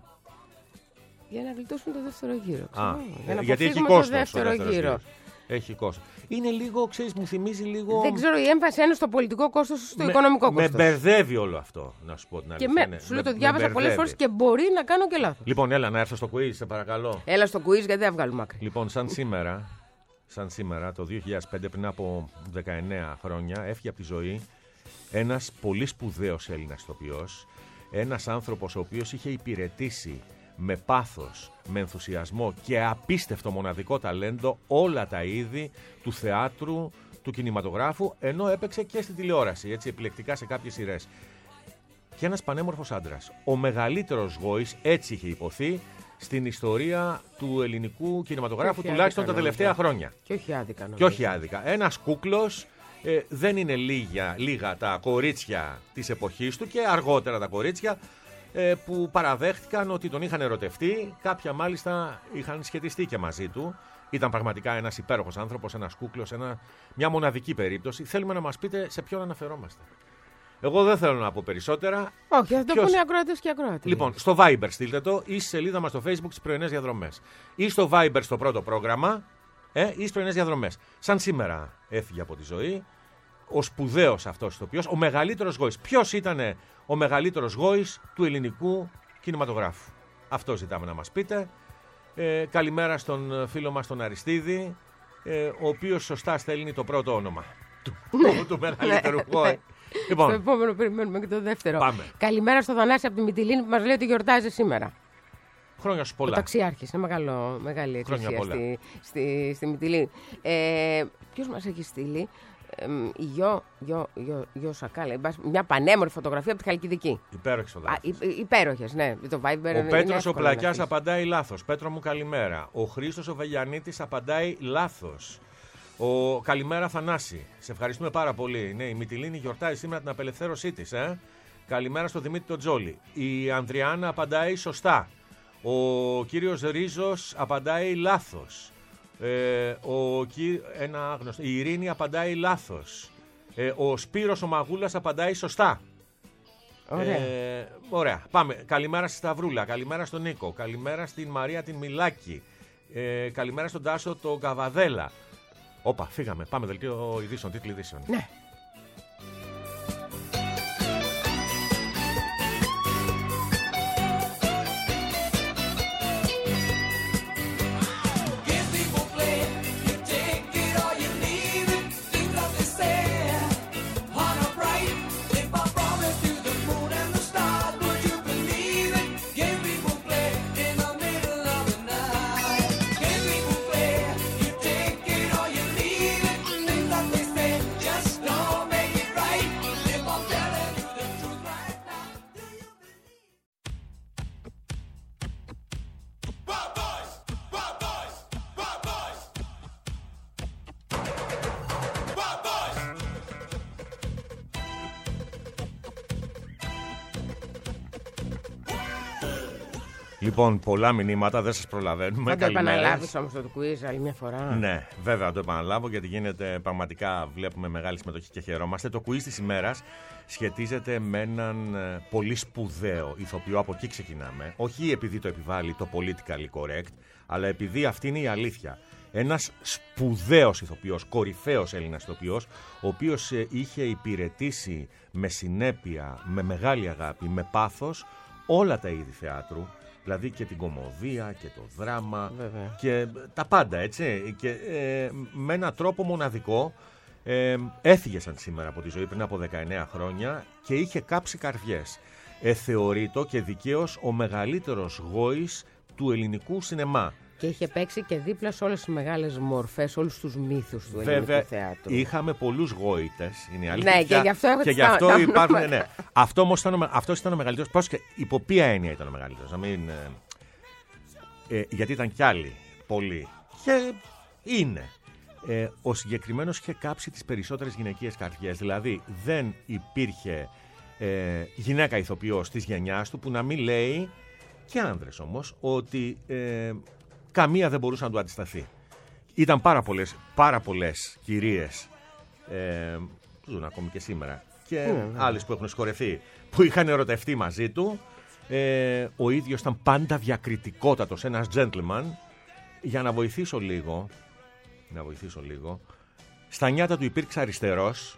Για να γλιτώσουν το δεύτερο γύρο. Α, για να γιατί έχει το κόστος. δεύτερο γύρο. Γύρος. Έχει κόστος. Είναι λίγο, ξέρεις, μου θυμίζει λίγο. Δεν ξέρω, η έμφαση είναι στο πολιτικό κόστος ή στο με, οικονομικό με κόστος. Με μπερδεύει όλο αυτό, να σου πω την και αλήθεια. με, ναι. σου λέω, με, το διάβασα πολλές φορές και μπορεί να κάνω και λάθος. Λοιπόν, έλα να έρθω στο quiz, σε παρακαλώ. Έλα στο quiz, γιατί δεν βγάλουμε άκρη. Λοιπόν, σαν σήμερα, σαν σήμερα, το δύο χιλιάδες πέντε, πριν από δεκαεννέα χρόνια, έφυγε από τη ζωή ένας πολύ σπουδαίος Έλληνας ηθοποιός, ένας άνθρωπος ο οποίος είχε υπηρετήσει με πάθος, με ενθουσιασμό και απίστευτο μοναδικό ταλέντο όλα τα είδη του θεάτρου, του κινηματογράφου, ενώ έπαιξε και στην τηλεόραση, έτσι, επιλεκτικά σε κάποιες σειρές. Και ένας πανέμορφος άντρας. Ο μεγαλύτερος γόης, έτσι είχε υποθεί, στην ιστορία του ελληνικού κινηματογράφου, τουλάχιστον τα τελευταία χρόνια. Και όχι άδικα. Νομίζω. Και όχι άδικα. Ένας κούκλος, ε, δεν είναι λίγα, λίγα τα κορίτσια της εποχής του και αργότερα τα κορίτσια, που παραδέχτηκαν ότι τον είχαν ερωτευτεί, κάποια μάλιστα είχαν σχετιστεί και μαζί του. Ήταν πραγματικά ένας υπέροχος άνθρωπος, ένας κούκλος, ένα, μια μοναδική περίπτωση. Θέλουμε να μας πείτε σε ποιον αναφερόμαστε. Εγώ δεν θέλω να πω περισσότερα. Όχι, θα το ποιος... πούνε οι ακροατές και οι ακροατές. Λοιπόν, στο Viber στείλτε το ή στη σελίδα μας στο Facebook στις πρωινές διαδρομές. Ή στο Viber στο πρώτο πρόγραμμα, ε, ή στις πρωινές διαδρομές. Σαν σήμερα έφυγε από τη ζωή ο σπουδαίος αυτός ηθοποιός, ο μεγαλύτερος γόης. Ποιος ήταν ο μεγαλύτερος γόης του ελληνικού κινηματογράφου? Αυτό ζητάμε να μας πείτε. Ε, καλημέρα στον φίλο μας τον Αριστίδη, ε, ο οποίος σωστά στέλνει το πρώτο όνομα του, του μεγαλύτερου γόη. Λοιπόν, στο επόμενο περιμένουμε και το δεύτερο. Πάμε. Καλημέρα στο Θανάση από τη Μυτιλήνη που μας λέει ότι γιορτάζει σήμερα. Χρόνια σου πολλά. Ο ταξιάρχης, είναι μεγάλο, μεγάλη εκκλησία στη, στη, στη Μυτιλήνη. Ε, ποιος μας έχει στείλει? Η Γιο, Γιο, Γιο, Γιο Σακάλα, μια πανέμορφη φωτογραφία από τη Χαλκιδική. Υπέροχες φωτογραφίες. Υπέροχες, ναι. Το Viber, ο Πέτρος ο Πλακιάς απαντάει λάθος. Πέτρο μου καλημέρα. Ο Χρήστος ο Βελιανίτης απαντάει λάθος. Ο καλημέρα Θανάση. Σε ευχαριστούμε πάρα πολύ. Ναι, η Μυτιλήνη γιορτάζει σήμερα την απελευθέρωσή της. Ε? Καλημέρα στο Δημήτρη τον Τζόλι. Η Ανδριάννα απαντάει σωστά. Ο κύριος Ρίζος απαντάει λάθος. Ε, ο, ένα άγνωστο, η Ειρήνη απαντάει λάθος. Ε, ο Σπύρος ο Μαγούλας απαντάει σωστά. Ωραία. Ε, ωραία. Πάμε. Καλημέρα στη Σταυρούλα. Καλημέρα στον Νίκο. Καλημέρα στην Μαρία την Μιλάκη. Ε, καλημέρα στον Τάσο τον Καβαδέλα. Όπα, φύγαμε. Πάμε. Δελτίο ειδήσεων. Τίτλοι ειδήσεων. Ναι. Just don't Λοιπόν, πολλά μηνύματα, δεν σας προλαβαίνουμε. Θα το επαναλάβεις όμως το quiz άλλη μια φορά. Ναι, βέβαια θα το επαναλάβω γιατί γίνεται πραγματικά, βλέπουμε μεγάλη συμμετοχή και χαιρόμαστε. Το quiz της ημέρας σχετίζεται με έναν πολύ σπουδαίο ηθοποιό, από εκεί ξεκινάμε. Όχι επειδή το επιβάλλει το politically correct, αλλά επειδή αυτή είναι η αλήθεια. Ένας σπουδαίος ηθοποιός, κορυφαίος Έλληνας ηθοποιός, ο οποίος είχε υπηρετήσει με συνέπεια, με μεγάλη αγάπη, με πάθος όλα τα είδη θεάτρου. Δηλαδή και την κωμωδία και το δράμα. Βέβαια. Και τα πάντα, έτσι. Και ε, με έναν τρόπο μοναδικό ε, έφυγε σαν σήμερα από τη ζωή πριν από δεκαεννέα χρόνια και είχε κάψει καρδιές. Ε, θεωρείτο και δικαίως ο μεγαλύτερος γόης του ελληνικού σινεμά. Και είχε παίξει και δίπλα σε όλες τις μεγάλες μορφές, όλους τους μύθους του ελληνικού Βέβαια, θεάτρου. Είχαμε πολλούς γόητες, είναι η αλήθεια. Ναι, και γι' αυτό έχω και γι' αυτό τα, υπάρχουν. Τα ναι. Αυτό όμως ήταν, αυτός ήταν ο μεγαλύτερος. Πώς και υπό ποια έννοια ήταν ο μεγαλύτερος. Να μην, ε, ε, γιατί ήταν κι άλλοι πολλοί. Και είναι. Ε, ο συγκεκριμένος είχε κάψει τις περισσότερες γυναικείες καρδιές. Δηλαδή δεν υπήρχε ε, γυναίκα ηθοποιός της γενιάς του που να μην λέει, και άνδρες όμως, ότι Ε, καμία δεν μπορούσε να του αντισταθεί. Ήταν πάρα πολλές, πάρα πολλές κυρίες, ε, ζουν ακόμη και σήμερα, και mm. άλλες που έχουν σχορεθεί, που είχαν ερωτευτεί μαζί του. Ε, ο ίδιος ήταν πάντα διακριτικότατος, ένας gentleman. Για να βοηθήσω λίγο, να βοηθήσω λίγο, στα νιάτα του υπήρξε αριστερός,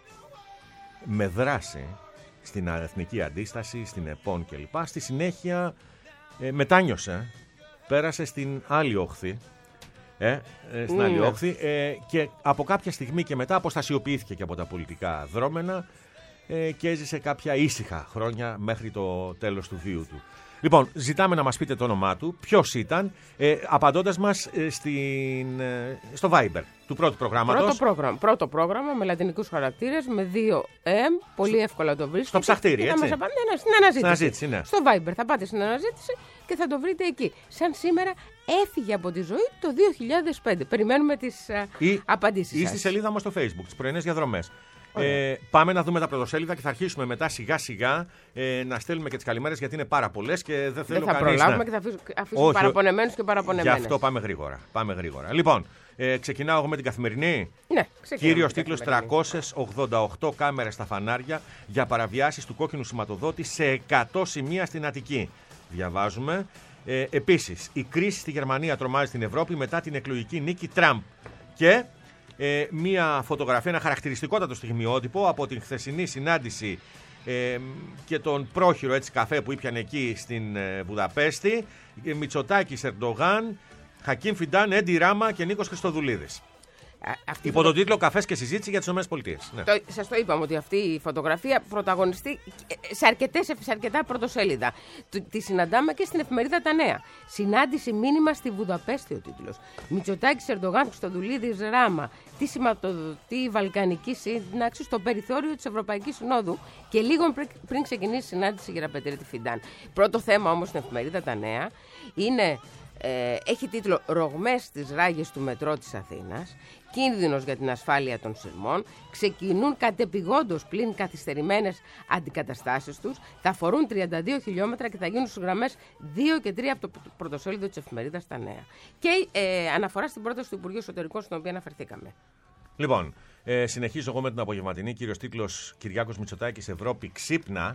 με δράση στην εθνική αντίσταση, στην ΕΠΟΝ κλπ. Στη συνέχεια ε, μετάνιωσε. Πέρασε στην άλλη όχθη, ε, ε, στην mm. άλλη όχθη ε, και από κάποια στιγμή και μετά αποστασιοποιήθηκε και από τα πολιτικά δρόμενα ε, και έζησε κάποια ήσυχα χρόνια μέχρι το τέλος του βίου του. Λοιπόν, ζητάμε να μας πείτε το όνομά του, ποιος ήταν, ε, απαντώντας μας ε, στην, ε, στο Viber του πρώτου προγράμματος. Πρώτο πρόγραμμα, πρώτο πρόγραμμα με λατινικούς χαρακτήρες, με δύο εμ, πολύ εύκολα το βρίσκετε. Στο ψαχτήρι, έτσι. Μας απαντήσει, ναι, στην αναζήτηση. αναζήτηση ναι. Στο Viber θα πάτε στην αναζήτηση και θα το βρείτε εκεί. Σαν σήμερα έφυγε από τη ζωή το δύο χιλιάδες πέντε. Περιμένουμε τις ή, απαντήσεις ή σας. Στη σελίδα μας στο Facebook, τις πρωινές διαδρομές. Ε, πάμε να δούμε τα πρωτοσέλιδα και θα αρχίσουμε μετά σιγά σιγά ε, να στέλνουμε και τις καλημέρες, γιατί είναι πάρα πολλές και δεν θέλω δεν θα κανείς προλάβουμε να... και θα αφήσουμε παραπονεμένους και παραπονεμένες. Γι' αυτό πάμε γρήγορα, πάμε γρήγορα. Λοιπόν, ε, ξεκινάω εγώ με την Καθημερινή. Ναι, Κύριος τίτλος: τριακόσιες ογδόντα οκτώ κάμερες στα φανάρια για παραβιάσεις του κόκκινου σηματοδότη σε εκατό σημεία στην Αττική. Διαβάζουμε. Ε, επίσης, η κρίση στη Γερμανία τρομάζει την Ευρώπη μετά την εκλογική νίκη Τραμπ. Και ε, μία φωτογραφία, ένα χαρακτηριστικότατο στιγμιότυπο από την χθεσινή συνάντηση ε, και τον πρόχειρο έτσι καφέ που ήπιανε εκεί στην ε, Βουδαπέστη. Ε, Μητσοτάκης, Ερντογάν, Χακίμ Φιντάν, Έντι Ράμα και Νίκος Χριστοδουλίδης. Αυτή Υπό τον τίτλο «Καφές και συζήτηση για τις ΗΠΑ». Ναι. Το, σας το είπαμε ότι αυτή η φωτογραφία πρωταγωνιστεί σε, αρκετές, σε αρκετά πρωτοσέλιδα. Τη συναντάμε και στην εφημερίδα Τα Νέα. Συνάντηση μήνυμα στη Βουδαπέστη, ο τίτλος. Μητσοτάκης, Ερντογάν, Χριστοδουλίδης, Ράμα. Τι σηματοδοτεί η Βαλκανική Σύναξη στο περιθώριο της Ευρωπαϊκής Συνόδου και λίγο πριν, πριν ξεκινήσει η συνάντηση για Γεραπετρίτη Φιντάν. Πρώτο θέμα όμως στην εφημερίδα Τα Νέα είναι. Ε, έχει τίτλο «Ρογμές στις ράγες του μετρό της Αθήνας, κίνδυνος για την ασφάλεια των σειρμών, ξεκινούν κατεπηγόντως πλην καθυστερημένες αντικαταστάσεις τους, θα φορούν τριάντα δύο χιλιόμετρα και θα γίνουν στις γραμμές δύο και τρία από το πρωτοσέλιδο της εφημερίδας Τα Νέα». Και ε, αναφορά στην πρόταση του Υπουργείου Εσωτερικών, στην οποία αναφερθήκαμε. Λοιπόν, ε, συνεχίζω εγώ με την απογευματινή. Κύριος τίτλος: Κυριάκος Μητσοτάκης, Ευρώπη ξύπνα.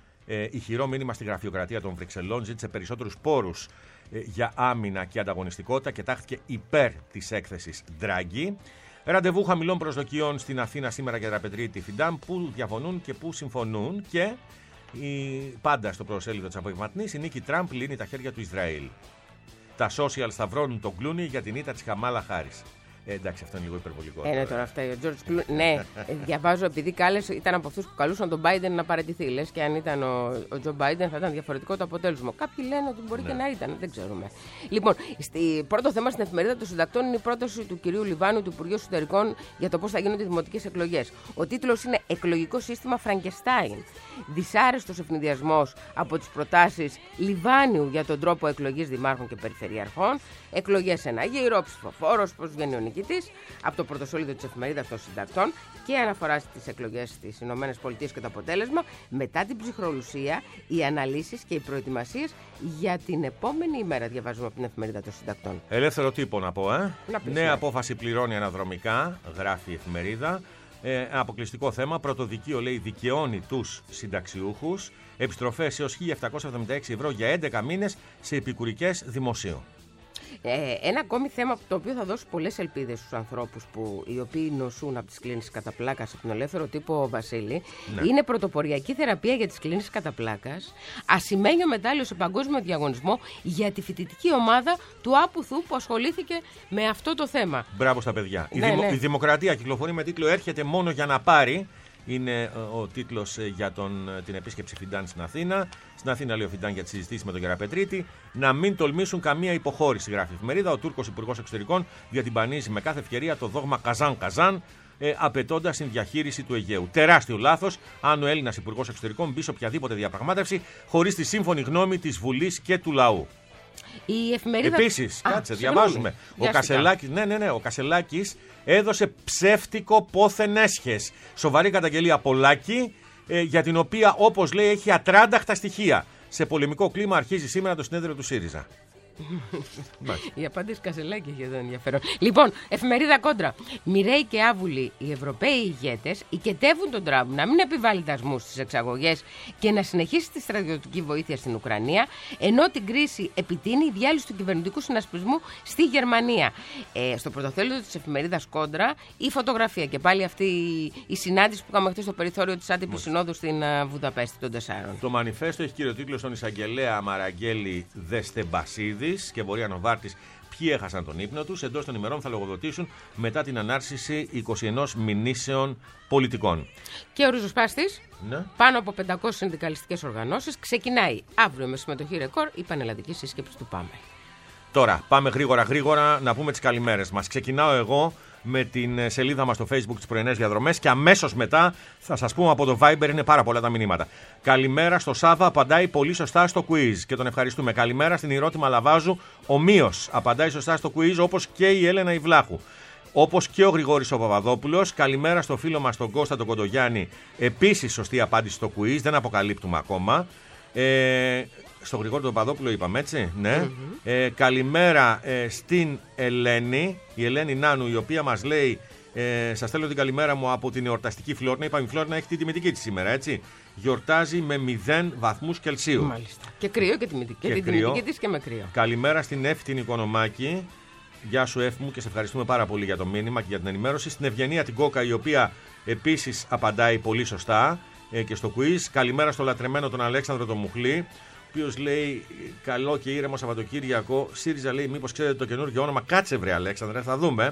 Ε, ηχηρό μήνυμα στη γραφειοκρατία των Βρυξελών, ζήτησε περισσότερους πόρους ε, για άμυνα και ανταγωνιστικότητα και τάχθηκε υπέρ της έκθεσης Ντράγκη. Ραντεβού χαμηλών προσδοκιών στην Αθήνα σήμερα για Γεραπετρίτη Φιντάν, που διαφωνούν και που συμφωνούν. Και η, πάντα στο προσέλιδο της απογευματινής, η νίκη Τραμπ λύνει τα χέρια του Ισραήλ. Τα social σταυρώνουν τον Κλούνι για την ήττα της Καμάλα Χάρις. Ε, εντάξει, αυτό είναι λίγο υπερβολικό. Ε, ναι, τώρα αυτά. Ο George Clooney. Ναι, διαβάζω επειδή κάλεσε, ήταν από αυτούς που καλούσαν τον Biden να παραιτηθεί. Λες και αν ήταν ο, ο Τζο Μπάιντεν θα ήταν διαφορετικό το αποτέλεσμα. Κάποιοι λένε ότι μπορεί ναι. και να ήταν, δεν ξέρουμε. Λοιπόν, στη, πρώτο θέμα στην εφημερίδα των συντακτών είναι η πρόταση του κυρίου Λιβάνου, του Υπουργείου Εσωτερικών, για το πώς θα γίνονται οι δημοτικές εκλογές. Ο τίτλος είναι «Εκλογικό σύστημα Φραγκεστάιν». Δυσάρεστος ευνηδιασμός από τις προτάσεις Λιβάνιου για τον τρόπο εκλογής δημάρχων και περιφερειαρχών. Εκλογές ένα γύρο, ψηφοφόρος, προσγενειονική δική της, από το πρωτοσέλιδο της Εφημερίδας των Συντακτών και αναφορά στις εκλογές στις ΗΠΑ και το αποτέλεσμα. Μετά την ψυχρολουσία, οι αναλύσεις και οι προετοιμασίες για την επόμενη ημέρα, διαβάζουμε από την Εφημερίδα των Συντακτών. Ελεύθερο τύπο να πω, ε. Να πεις, Νέα ναι. απόφαση πληρώνει αναδρομικά, γράφει η εφημερίδα. Ε, αποκλειστικό θέμα. Πρωτοδικείο, λέει, δικαιώνει τους συνταξιούχους. Επιστροφές έως χίλια επτακόσια εβδομήντα έξι ευρώ για έντεκα μήνες σε επικουρικές δημοσίου. Ε, ένα ακόμη θέμα το οποίο θα δώσει πολλές ελπίδες στους ανθρώπους που, οι οποίοι νοσούν από τις κλίνες κατά πλάκας, από τον ελεύθερο τύπο, Βασίλη, ναι. είναι πρωτοποριακή θεραπεία για τις κλίνες κατά πλάκας, ασημένιο μετάλλιο σε παγκόσμιο διαγωνισμό για τη φοιτητική ομάδα του Άπουθου που ασχολήθηκε με αυτό το θέμα. Μπράβο στα παιδιά. Ναι, η, δημο, ναι. η Δημοκρατία κυκλοφορεί με τίτλο «Έρχεται μόνο για να πάρει». Είναι ο τίτλος για τον, την επίσκεψη Φιντάν στην Αθήνα. Στην Αθήνα, λέει ο Φιντάν, για τις συζητήσεις με τον Γεραπετρίτη. Να μην τολμήσουν καμία υποχώρηση, γράφει η εφημερίδα. Ο Τούρκος Υπουργός Εξωτερικών διατυμπανίζει με κάθε ευκαιρία το δόγμα Καζάν-Καζάν, ε, απαιτώντας την διαχείριση του Αιγαίου. Τεράστιο λάθος αν ο Έλληνας Υπουργός Εξωτερικών μπει σε οποιαδήποτε διαπραγμάτευση χωρίς τη σύμφωνη γνώμη της Βουλής και του λαού. Η εφημερίδα... Επίσης, Α, κάτσε, συγγνώμη. διαβάζουμε. Ο Κασελάκης, ναι, ναι, ναι, ο Κασελάκης έδωσε ψεύτικο πόθεν έσχες. Σοβαρή καταγγελία Πολάκη, ε, για την οποία, όπως λέει, έχει ατράνταχτα στοιχεία. Σε πολεμικό κλίμα αρχίζει σήμερα το συνέδριο του ΣΥΡΙΖΑ. Η απάντηση Κασελάκη έχει εδώ ενδιαφέρον. Λοιπόν, εφημερίδα Κόντρα. Μιρέοι και άβουλοι οι Ευρωπαίοι ηγέτες οικετεύουν τον Τραμπ να μην επιβάλλει δασμούς στις εξαγωγές και να συνεχίσει τη στρατιωτική βοήθεια στην Ουκρανία, ενώ την κρίση επιτείνει η διάλυση του κυβερνητικού συνασπισμού στη Γερμανία. Ε, στο πρωτοθέλιδο της εφημερίδας Κόντρα η φωτογραφία και πάλι αυτή η συνάντηση που είχαμε χθες στο περιθώριο της άτυπης συνόδου στην Βουδαπέστη των Τεσσάρων. Το μανιφέστο έχει κύριο τίτλο στον εισαγγελέα Μαραγγέλη Δεστεμπασίδη και Βορία Νοβάρτης, ποιοι έχασαν τον ύπνο τους. Εντός των ημερών θα λογοδοτήσουν μετά την ανάρσηση είκοσι ένα μηνύσεων πολιτικών. Και ο ριζοσπάστης, ναι. πάνω από πεντακόσιες συνδικαλιστικές οργανώσεις, ξεκινάει αύριο με συμμετοχή ρεκόρ η πανελλαδική σύσκεψη του ΠΑΜΕ. Τώρα, πάμε γρήγορα γρήγορα να πούμε τις καλημέρες μας. Ξεκινάω εγώ με την σελίδα μας στο Facebook, τις πρωινές διαδρομές, και αμέσως μετά θα σας πούμε από το Viber, είναι πάρα πολλά τα μηνύματα. Καλημέρα στο Σάβα, απαντάει πολύ σωστά στο quiz και τον ευχαριστούμε. Καλημέρα στην Ηρώτημα Λαβάζου, ομοίως απαντάει σωστά στο quiz, όπως και η Έλενα Ιβλάχου. Όπως και ο Γρηγόρης ο Παπαδόπουλος. Καλημέρα στο φίλο μας τον Κώστα τον Κοντογιάννη, επίσης σωστή απάντηση στο quiz, δεν αποκαλύπτουμε ακόμα. Ε, στο Γρηγόρη τον Παπαδόπουλο είπαμε, έτσι, ναι. Mm-hmm. Ε, καλημέρα ε, στην Ελένη, η Ελένη Νάνου, η οποία μας λέει, ε, σας στέλνω την καλημέρα μου από την εορταστική Φλόρνα. Είπαμε, η Φλόρνα έχει τη τιμητική της σήμερα, έτσι. Γιορτάζει με μηδέν βαθμούς Κελσίου. Μάλιστα. Και κρύο και τιμητική, και και την τιμητική της και με κρύο. Καλημέρα στην Εύη την Οικονομάκη. Γεια σου Εύη μου και σε ευχαριστούμε πάρα πολύ για το μήνυμα και για την ενημέρωση. Στην Ευγενία την Κόκα, η οποία επίσης απαντάει πολύ σωστά ε, και στο quiz. Καλημέρα στο λατρεμένο τον Αλέξανδρο τον Μουχλή, ο οποίος λέει καλό και ήρεμο Σαββατοκύριακο. ΣΥΡΙΖΑ λέει, μήπως ξέρετε το καινούργιο όνομα? Κάτσε βρε Αλέξανδρε, θα δούμε.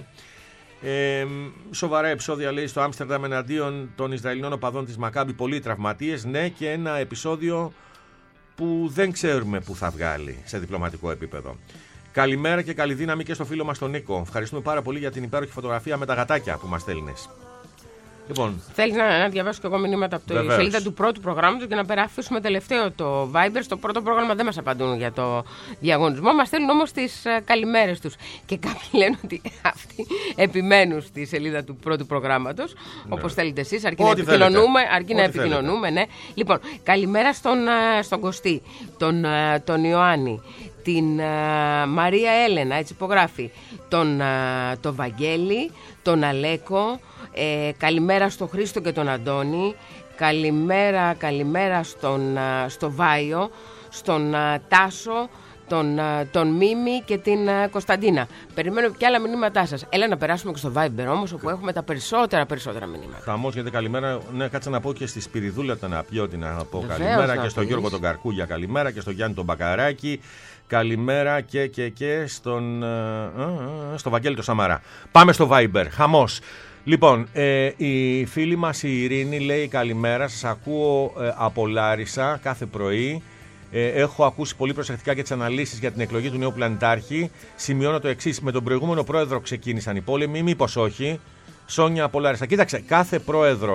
Ε, σοβαρά επεισόδια, λέει, στο Άμστερνταμ εναντίον των Ισραηλινών οπαδών της Μακάμπι. Πολλοί τραυματίες, ναι, και ένα επεισόδιο που δεν ξέρουμε που θα βγάλει σε διπλωματικό επίπεδο. Καλημέρα και καλή δύναμη και στο φίλο μας τον Νίκο. Ευχαριστούμε πάρα πολύ για την υπέροχη φωτογραφία με τα γατάκια που μας στέλνεις. Λοιπόν, θέλεις να, να διαβάσω και εγώ μηνύματα από τη σελίδα του πρώτου προγράμματος και να περάσουμε τελευταίο το Viber. Στο πρώτο πρόγραμμα δεν μας απαντούν για το διαγωνισμό, μας στέλνουν όμως τις uh, καλημέρες τους. Και κάποιοι λένε ότι αυτοί επιμένουν στη σελίδα του πρώτου προγράμματος, ναι. Όπως θέλετε εσείς, αρκεί Ό, να επικοινωνούμε. Αρκεί να επικοινωνούμε ναι. Λοιπόν, καλημέρα στον, uh, στον Κωστή, τον, uh, τον Ιωάννη, την uh, Μαρία Έλενα, έτσι υπογράφει, τον uh, το Βαγγέλη, τον Αλέκο. Ε, καλημέρα στον Χρήστο και τον Αντώνη. Καλημέρα, καλημέρα στον, στο Βάιο, στον Τάσο, τον, τον Μίμη και την Κωνσταντίνα. Περιμένω και άλλα μηνύματά σας. Έλα να περάσουμε και στο Viber όμως, όπου έχουμε τα περισσότερα περισσότερα μηνύματα. Χαμός, γιατί καλημέρα. Ναι, κάτσε να πω και στη Σπυριδούλα τον Απιώτη να πω Βεβαίως, καλημέρα, να και στον Γιώργο τον Καρκούγια καλημέρα, και στον Γιάννη τον Μπακαράκη. Καλημέρα και, και, και στον uh, στο Βαγγέλη τον Σαμαρά. Πάμε στο Viber. Χαμός. Λοιπόν, ε, η φίλη μας η Ειρήνη λέει καλημέρα, σας ακούω ε, από Λάρισα κάθε πρωί. Ε, έχω ακούσει πολύ προσεκτικά και τις αναλύσεις για την εκλογή του νέου πλανητάρχη. Σημειώνω το εξής, με τον προηγούμενο πρόεδρο ξεκίνησαν οι πόλεμοι, μήπως όχι? Σόνια από Λάρισα. Κοίταξε, κάθε πρόεδρος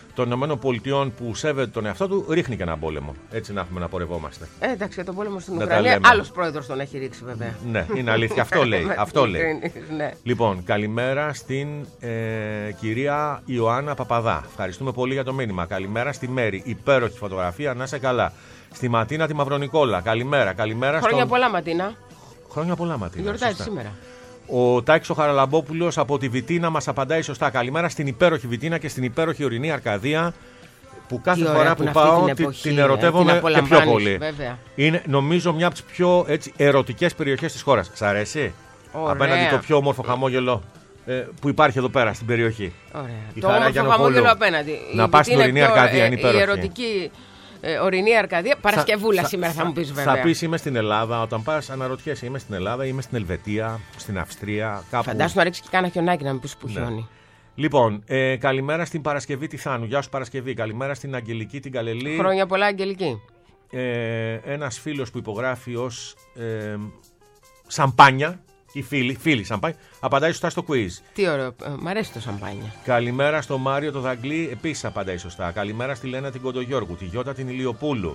των ΗΠΑ που σέβεται τον εαυτό του, ρίχνει και έναν πόλεμο. Έτσι να έχουμε να πορευόμαστε. Ε, εντάξει, για τον πόλεμο στην Ουκρανία, άλλος πρόεδρος τον έχει ρίξει βέβαια. Ναι, είναι αλήθεια. Αυτό λέει. Αυτό λέει. Ναι. Λοιπόν, καλημέρα στην ε, κυρία Ιωάννα Παπαδά. Ευχαριστούμε πολύ για το μήνυμα. Καλημέρα στη Μέρη. Υπέροχη φωτογραφία, να είσαι καλά. Στη Ματίνα τη Μαυρονικόλα. Καλημέρα. Καλημέρα Χρόνια στον... πολλά, Ματίνα. Χρόνια πολλά, Ματίνα. Γιορτάζει σήμερα. Ο Τάκης ο Χαραλαμπόπουλος από τη Βιτίνα μας απαντάει σωστά. Καλημέρα στην υπέροχη Βιτίνα και στην υπέροχη ορεινή Αρκαδία, που κάθε φορά που, που πάω την, εποχή, την ερωτεύομαι ε, την και πιο πολύ. Βέβαια. Είναι νομίζω μια από τις πιο έτσι, ερωτικές περιοχές της χώρας. Σ' αρέσει? Ωραία. Απέναντι το πιο όμορφο χαμόγελο ε, που υπάρχει εδώ πέρα στην περιοχή. Ωραία. Το όμορφο χαμόγελο απέναντι. Να πας στην ορεινή Αρκαδία, είναι υπέροχη. Η ερωτική ε, ορεινή Αρκαδία. Παρασκευούλα θα, σήμερα θα, θα μου πεις βέβαια. Θα πεις είμαι στην Ελλάδα, όταν πας αναρωτιέσαι είμαι στην Ελλάδα, είμαι στην Ελβετία, στην Αυστρία. Κάπου... Φαντάσου να ρίξει και κάνα χιονάκι να μου πεις που ναι. χιόνι. Λοιπόν, ε, καλημέρα στην Παρασκευή τη Θάνου. Γεια σου Παρασκευή. Καλημέρα στην Αγγελική την Καλελή. Χρόνια πολλά, Αγγελική. Ε, ένας φίλος που υπογράφει ως ε, σαμπάνια, ή φίλοι, φίλοι σαμπάνια, απαντάει σωστά στο quiz. Τι ωραίο, μ' αρέσει το σαμπάνια. Καλημέρα στο Μάριο το Δαγκλή, επίσης απαντάει σωστά. Καλημέρα στη Λένα την Κοντογιώργου, τη Γιώτα την Ηλιοπούλου.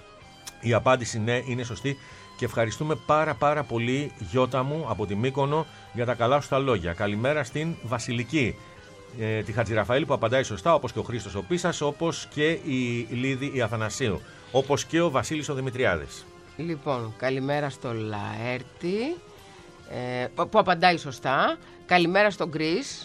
Η απάντηση ναι, είναι σωστή. Και ευχαριστούμε πάρα πάρα πολύ, Γιώτα μου, από τη Μύκονο, για τα καλά σου τα λόγια. Καλημέρα στην Βασιλική. Ε, τη Χατζηραφαήλ που απαντάει σωστά, όπως και ο Χρήστος ο Πίσας, όπως και η Λίδη η Αθανασίου, όπως και ο Βασίλης ο Δημητριάδης. Λοιπόν, καλημέρα στο Λαέρτη ε, που απαντάει σωστά. Καλημέρα στον Κρίς.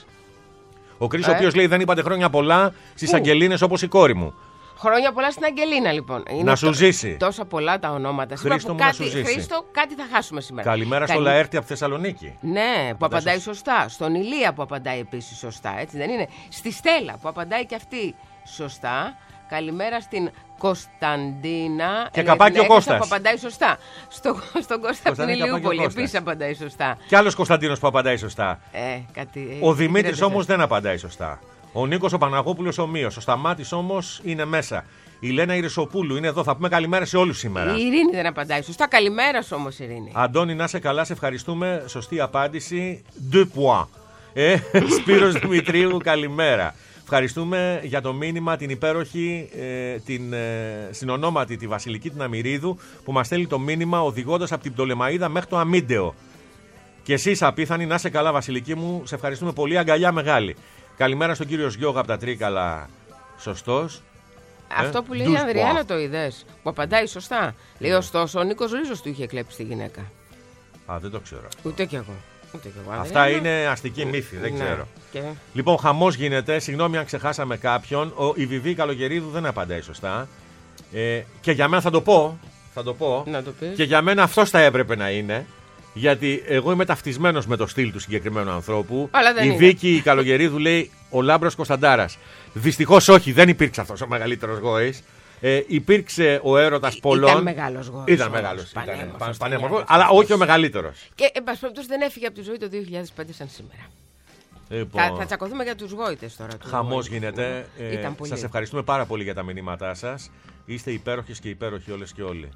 Ο Κρίς ε. ο οποίος λέει δεν είπατε χρόνια πολλά στις Αγγελίνες όπως η κόρη μου. Χρόνια πολλά στην Αγγελίνα, λοιπόν. Είναι να σου ζήσει. Τόσα πολλά τα ονόματα. Χρήστο μου, κάτι, να σου ζήσει. Χρήστο, κάτι θα χάσουμε σήμερα. Καλημέρα Καλη... στο Λαέρτη από Θεσσαλονίκη. Ναι, που απαντάει σωστά. Στον Ηλία που απαντάει επίσης σωστά. Έτσι δεν είναι? Στη Στέλλα που απαντάει και αυτή σωστά. Καλημέρα στην Κωνσταντίνα. Και καπάκι ο Κώστας. Που απαντάει σωστά. Στο, στον Κώστα από την Ηλιούπολη επίσης απαντάει σωστά. Και άλλος Κωνσταντίνος που απαντάει σωστά. Ε, κάτι... Ο Δημήτρης όμως δεν απαντάει σωστά. Ο Νίκος ο Παναγόπουλος ομοίως. Ο Σταμάτης όμως είναι μέσα. Η Λένα Ιρισσοπούλου είναι εδώ. Θα πούμε καλημέρα σε όλους σήμερα. Η Ειρήνη δεν απαντάει σωστά. Καλημέρα σου όμως, Ειρήνη. Αντώνη, να σε καλά, σε ευχαριστούμε. Σωστή απάντηση. Deux points. Ε, Σπύρος Δημητρίου, καλημέρα. Ευχαριστούμε για το μήνυμα την υπέροχη, ε, την ε, συνονόματη τη Βασιλική την Αμυρίδου που μας στέλνει το μήνυμα οδηγώντας από την Πτολεμαΐδα μέχρι το Αμίντεο. Και εσείς απίθανοι, να σε καλά, Βασιλική μου. Σε ευχαριστούμε πολύ. Αγκαλιά μεγάλη. Καλημέρα στον κύριο Σγιώγα από τα Τρίκαλα. Σωστός. Αυτό που λέει η Ανδριάνα το είδες, που απαντάει σωστά. Λέει ωστόσο ο Νίκος Ρίζος του είχε κλέψει τη γυναίκα. Α, δεν το ξέρω. Ούτε κι εγώ. Ούτε κι εγώ. Αυτά είναι αστική μύθη, δεν ναι. ξέρω. Και... Λοιπόν, χαμός γίνεται. Συγγνώμη αν ξεχάσαμε κάποιον. Ο, η Βιβί Καλογερίδου δεν απαντάει σωστά. Ε, και για μένα θα το πω. Θα το πω. Να το πεις. Και για μένα αυτός θα έπρεπε να είναι. Γιατί εγώ είμαι ταυτισμένος με το στυλ του συγκεκριμένου ανθρώπου. Η Βίκη Καλογερίδου λέει ο Λάμπρος Κωνσταντάρας. Δυστυχώς όχι, δεν υπήρξε αυτός ο μεγαλύτερος γόης. Ε, υπήρξε ο έρωτας πολλών. Ήταν μεγάλος γόης. Ήταν μεγάλος. Πανέμορφος, αλλά όχι ο μεγαλύτερος. Και εν πάση περιπτώσει δεν έφυγε από τη ζωή το δύο χιλιάδες πέντε σαν σήμερα. Λοιπόν, θα, θα τσακωθούμε για τους γόητες τώρα. Χαμός γίνεται. Ε, σας ευχαριστούμε πάρα πολύ για τα μηνύματά σας. Είστε υπέροχες και υπέροχοι όλες και όλοι.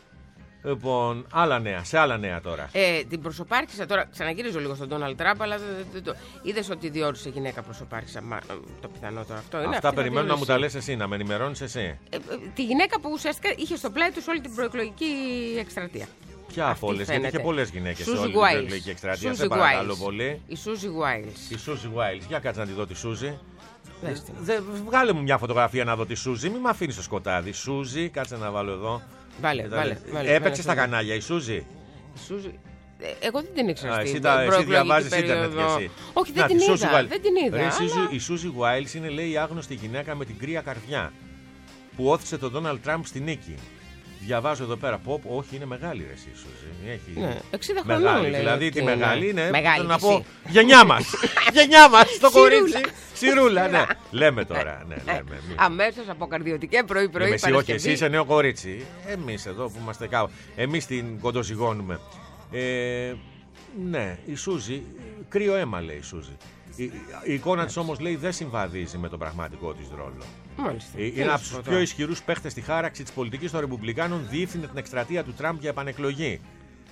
Λοιπόν, άλλα νέα, σε άλλα νέα τώρα. Ε, την προσωπάρχησα τώρα, ξαναγυρίζω λίγο στον Ντόναλντ Τραμπ, αλλά είδες ότι διόρισε γυναίκα προσωπάρχησα. Το πιθανότερο αυτό είναι. Αυτά περιμένω να μου τα λες εσύ, να με ενημερώνεις εσύ. Ε, τη γυναίκα που ουσιαστικά είχε στο πλάι τους όλη την προεκλογική εκστρατεία. Ποια από όλες, γιατί είχε πολλές γυναίκες σε όλη την προεκλογική εκστρατεία. Σε παρακαλώ πολύ. Η Σούζι Γουάιλς. Η Σούζι Γουάιλς. Για κάτσε να τη δω τη Σούζι. Δε, βγάλε μου μια φωτογραφία να δω τη Σούζι, μην με αφήνει στο σκοτάδι. Σούζι, κάτσε να βάλω εδώ. Βάλε, ε, βάλε, βάλε, έπαιξε στα κανάλια η Σούζι. Η Σούζι. Ε, εγώ δεν την ήξερα. Εσύ, εσύ διαβάζεις ίντερνετ και εσύ. Όχι, δεν, να, την, είδα, δεν την είδα. Ρε, αλλά... Η Σούζι Γουάιλς είναι, λέει, η άγνωστη γυναίκα με την κρύα καρδιά που όθησε τον Ντόναλντ Τραμπ στη νίκη. Διαβάζω εδώ πέρα. Πω, όχι, είναι μεγάλη ρε, η Σούζι. Έχει... Ναι, εξήντα χρονών μεγάλη, λέει. Δηλαδή τη μεγάλη είναι. Μεγάλη, να πω γενιά μας. Γενιά μας το κορίτσι. Σιρούλα, ναι. Λέμε τώρα. Ναι, λέμε. Αμέσως από καρδιωτικέ πρωί-πρωί. Εσύ, όχι, εσύ είσαι νέο κορίτσι. Εμείς εδώ που είμαστε κάπου. Εμείς την κοντοζυγώνουμε. Ε, ναι, η Σούζι, κρύο αίμα λέει η Σούζι. Η, η εικόνα της όμως λέει δεν συμβαδίζει με τον πραγματικό της ρόλο. Μάλιστα. Είναι από τους πιο ισχυρούς παίχτες στη χάραξη της πολιτικής των Ρεπουμπλικάνων, διεύθυνε την εκστρατεία του Τραμπ για επανεκλογή.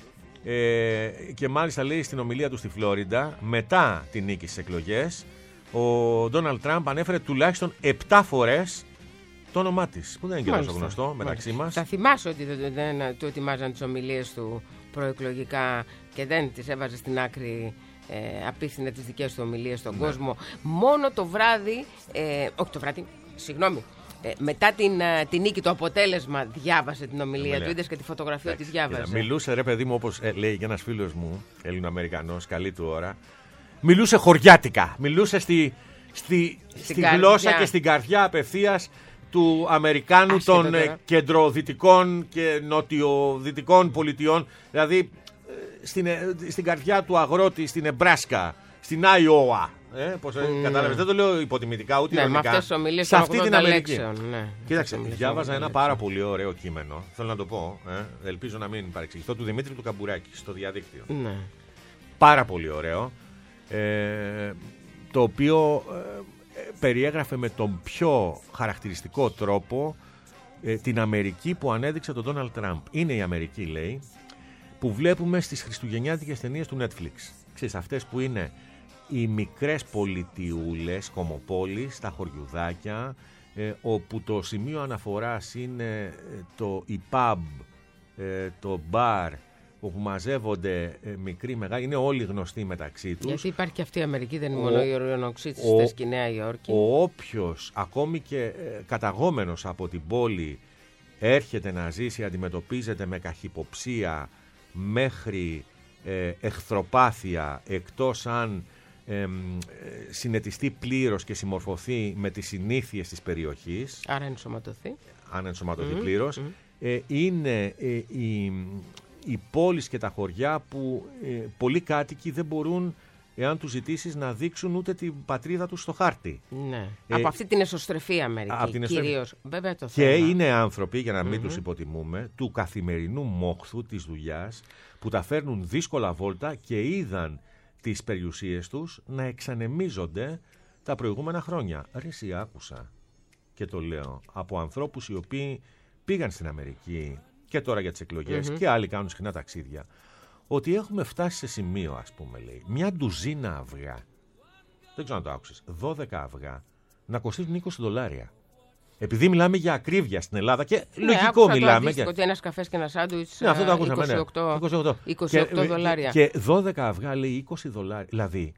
Ε, και μάλιστα λέει στην ομιλία του στη Φλόριντα, μετά την νίκη στις εκλογές, ο Ντόναλντ Τραμπ ανέφερε τουλάχιστον επτά φορές το όνομά της, που δεν είναι και τόσο γνωστό μεταξύ μας. Θα θυμάσαι ότι δεν, δεν του ετοιμάζαν τις ομιλίες του προεκλογικά και δεν τις έβαζε στην άκρη, ε, απίθυνε τις δικές του ομιλίες στον ναι. κόσμο. Μόνο το βράδυ, ε, όχι το βράδυ, συγγνώμη, ε, μετά την, την νίκη, το αποτέλεσμα, διάβασε την ομιλία του, είδες και τη φωτογραφία ε, της διάβασε. Μιλούσε ρε παιδί μου, όπως ε, λέει και ένας φίλος μου, Έλληνο-Αμερικανός, καλή του ώρα, μιλούσε χωριάτικα, μιλούσε στη, στη, στη γλώσσα και στην καρδιά απευθείας του Αμερικάνου Άσχετο των τώρα. κεντροδυτικών και νοτιοδυτικών πολιτιών, δηλαδή στην, στην καρδιά του αγρότη στην Νεμπράσκα, στην Άιόα. Ε, πώς, mm. Κατάλαβες, δεν το λέω υποτιμητικά ούτε ειρωνικά. Ναι, σε αυτή την Αμερική. Λέξεων, ναι. Κοίταξε, διάβαζα ένα πάρα πολύ ωραίο κείμενο, θέλω να το πω, ε, ελπίζω να μην παρεξηγηθώ, του Δημήτρη του Καμπουράκη στο διαδίκτυο. Ναι. Πάρα πολύ ωραίο, ε, το οποίο ε, περιέγραφε με τον πιο χαρακτηριστικό τρόπο ε, την Αμερική που ανέδειξε τον Ντόναλντ Τραμπ. Είναι η Αμερική, λέει, που βλέπουμε στις χριστουγεννιάτικες ταινίες του Netflix. Ξέρεις, αυτές που είναι οι μικρές πολιτιούλες, κομμοπόλεις, τα χωριουδάκια, ε, όπου το σημείο αναφοράς είναι το η pub, ε, το bar, όπου μαζεύονται ε, μικροί, μεγάλοι, είναι όλοι γνωστοί μεταξύ τους. Γιατί υπάρχει και αυτή η Αμερική, δεν είναι μόνο η Οριονοξύτης και η Νέα Υόρκη. Ο όποιος, ακόμη και ε, καταγόμενος από την πόλη, έρχεται να ζήσει, αντιμετωπίζεται με καχυποψία μέχρι ε, εχθροπάθεια, εκτός αν ε, ε, συνετιστεί πλήρως και συμμορφωθεί με τις συνήθειες της περιοχής. Άρα ενσωματωθεί. Αν ενσωματωθεί mm-hmm. πλήρως. Mm-hmm. Ε, είναι ε, οι, οι πόλεις και τα χωριά που ε, πολλοί κάτοικοι δεν μπορούν, εάν τους ζητήσεις, να δείξουν ούτε την πατρίδα τους στο χάρτη. Ναι. Ε, από αυτή την εσωστρεφή Αμερική, κυρίως. Βέβαια το και θέμα. είναι άνθρωποι, για να μην mm-hmm. τους υποτιμούμε, του καθημερινού μόχθου της δουλειάς, που τα φέρνουν δύσκολα βόλτα και είδαν τις περιουσίες τους να εξανεμίζονται τα προηγούμενα χρόνια. Ρε εσύ, άκουσα, και το λέω, από ανθρώπους οι οποίοι πήγαν στην Αμερική και τώρα για τις εκλογές mm-hmm. και άλλοι κάνουν συχνά ταξίδια, ότι έχουμε φτάσει σε σημείο, ας πούμε, λέει, μια ντουζίνα αυγά, δεν ξέρω αν το άκουσες, δώδεκα αυγά, να κοστίζουν είκοσι δολάρια. Επειδή μιλάμε για ακρίβεια στην Ελλάδα και ναι, λογικό μιλάμε. Ναι, ότι ένας καφές και ένα σάντουιτς ναι, αυτό το ακούσαμε, είκοσι οκτώ, είκοσι οκτώ. είκοσι οκτώ και, δολάρια. Και δώδεκα αυγά λέει είκοσι δολάρια. Δηλαδή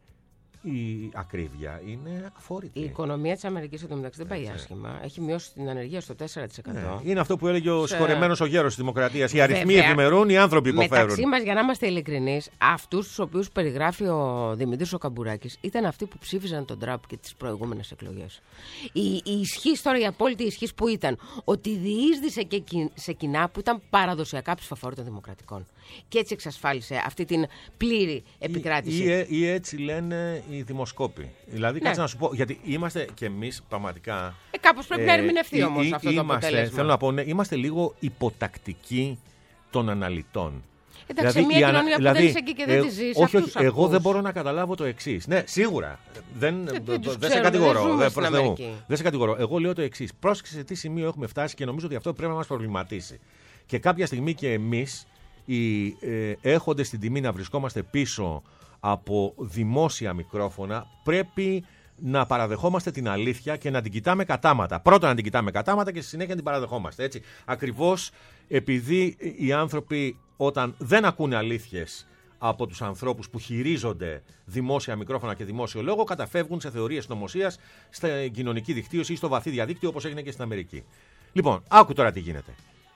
η ακρίβεια είναι αφόρητη. Η οικονομία της Αμερικής εντωμεταξύ δεν πάει ναι, άσχημα. Έχει μειώσει την ανεργία στο τέσσερα τοις εκατό. Ναι. Είναι αυτό που έλεγε ο συγχωρεμένος ο γέρος της Δημοκρατίας. Οι αριθμοί ευημερούν, οι άνθρωποι υποφέρουν. Μεταξύ μας, για να είμαστε ειλικρινείς, αυτούς τους οποίους περιγράφει ο Δημήτρης ο Καμπουράκης ήταν αυτοί που ψήφιζαν τον Τραμπ και τις προηγούμενες εκλογές. Η, η ισχύς τώρα, η απόλυτη ισχύς που ήταν ότι διείσδησε και σε κοινά που ήταν παραδοσιακά ψηφοφόροι των Δημοκρατικών. Και έτσι εξασφάλισε αυτή την πλήρη επικράτηση. Ή, ή, ή έτσι λένε οι δημοσκόποι. Δηλαδή, ναι. κάτσε να σου πω, γιατί είμαστε κι εμείς πραγματικά. Ε, κάπως πρέπει ε, να ερμηνευτεί όμως αυτό είμαστε, το αποτέλεσμα. Θέλω να πω, ναι, είμαστε λίγο υποτακτικοί των αναλυτών. Εντάξει, δηλαδή, μια κοινωνία ανα... που δηλαδή, δεν είσαι εκεί και δεν ε, τη ζεις. Όχι, όχι, εγώ ακούς. δεν μπορώ να καταλάβω το εξής. Ναι, σίγουρα. Δεν, δεν, δεν, δεν σε κατηγορώ. Δεν, δεν, δεν σε κατηγορώ. Εγώ λέω το εξής. Πρόσεξε σε τι σημείο έχουμε φτάσει και νομίζω ότι αυτό πρέπει να μας προβληματίσει. Και κάποια στιγμή και εμείς, οι ε, έχοντες την τιμή να βρισκόμαστε πίσω από δημόσια μικρόφωνα, πρέπει να παραδεχόμαστε την αλήθεια και να την κοιτάμε κατάματα. Πρώτα να την κοιτάμε κατάματα και στη συνέχεια να την παραδεχόμαστε. Έτσι. Ακριβώς επειδή οι άνθρωποι, όταν δεν ακούνε αλήθειες από τους ανθρώπους που χειρίζονται δημόσια μικρόφωνα και δημόσιο λόγο, καταφεύγουν σε θεωρίες συνωμοσίας, στην κοινωνική δικτύωση ή στο βαθύ διαδίκτυο, όπως έγινε και στην Αμερική. Λοιπόν, άκου τώρα τι γίνεται.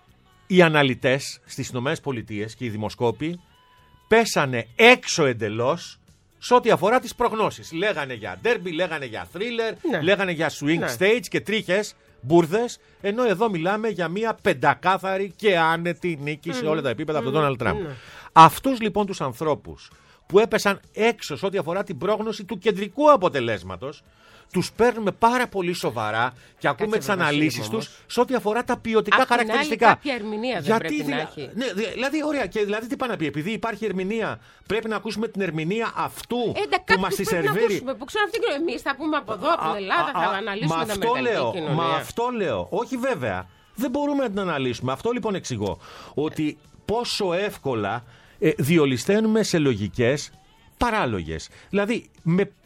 Οι αναλυτές στις ΗΠΑ και οι δημοσκόποι πέσανε έξω εντελώς σε ό,τι αφορά τις προγνώσεις. Λέγανε για derby, λέγανε για thriller, ναι. λέγανε για swing ναι. stage και τρίχες, μπουρδες, ενώ εδώ μιλάμε για μια πεντακάθαρη και άνετη νίκη mm. σε όλα τα επίπεδα mm. από τον Ντόναλντ Τραμπ. Mm. Αυτούς λοιπόν τους ανθρώπους που έπεσαν έξω σε ό,τι αφορά την πρόγνωση του κεντρικού αποτελέσματος, τους παίρνουμε πάρα πολύ σοβαρά και ακούμε τις αναλύσεις τους σε ό,τι αφορά τα ποιοτικά Απ' χαρακτηριστικά. Άλλη, κάποια ερμηνεία δεν Γιατί, πρέπει δηλα... να έχει. Ναι, δηλαδή, ωραία. Και δηλαδή, τι πάει να πει, επειδή υπάρχει ερμηνεία, πρέπει να ακούσουμε την ερμηνεία αυτού ε, που μας τη σερβίρει. Που ξέρω αυτή και εμείς θα πούμε από εδώ, από την Ελλάδα, α, θα α, αναλύσουμε τα αμερικανική κοινωνία. Μα αυτό λέω. Όχι βέβαια. Δεν μπορούμε να την αναλύσουμε. Αυτό λοιπόν εξηγώ. Ότι πόσο εύκολα ε, διολυσταίνουμε σε λογικές παράλογες. Δηλαδή, με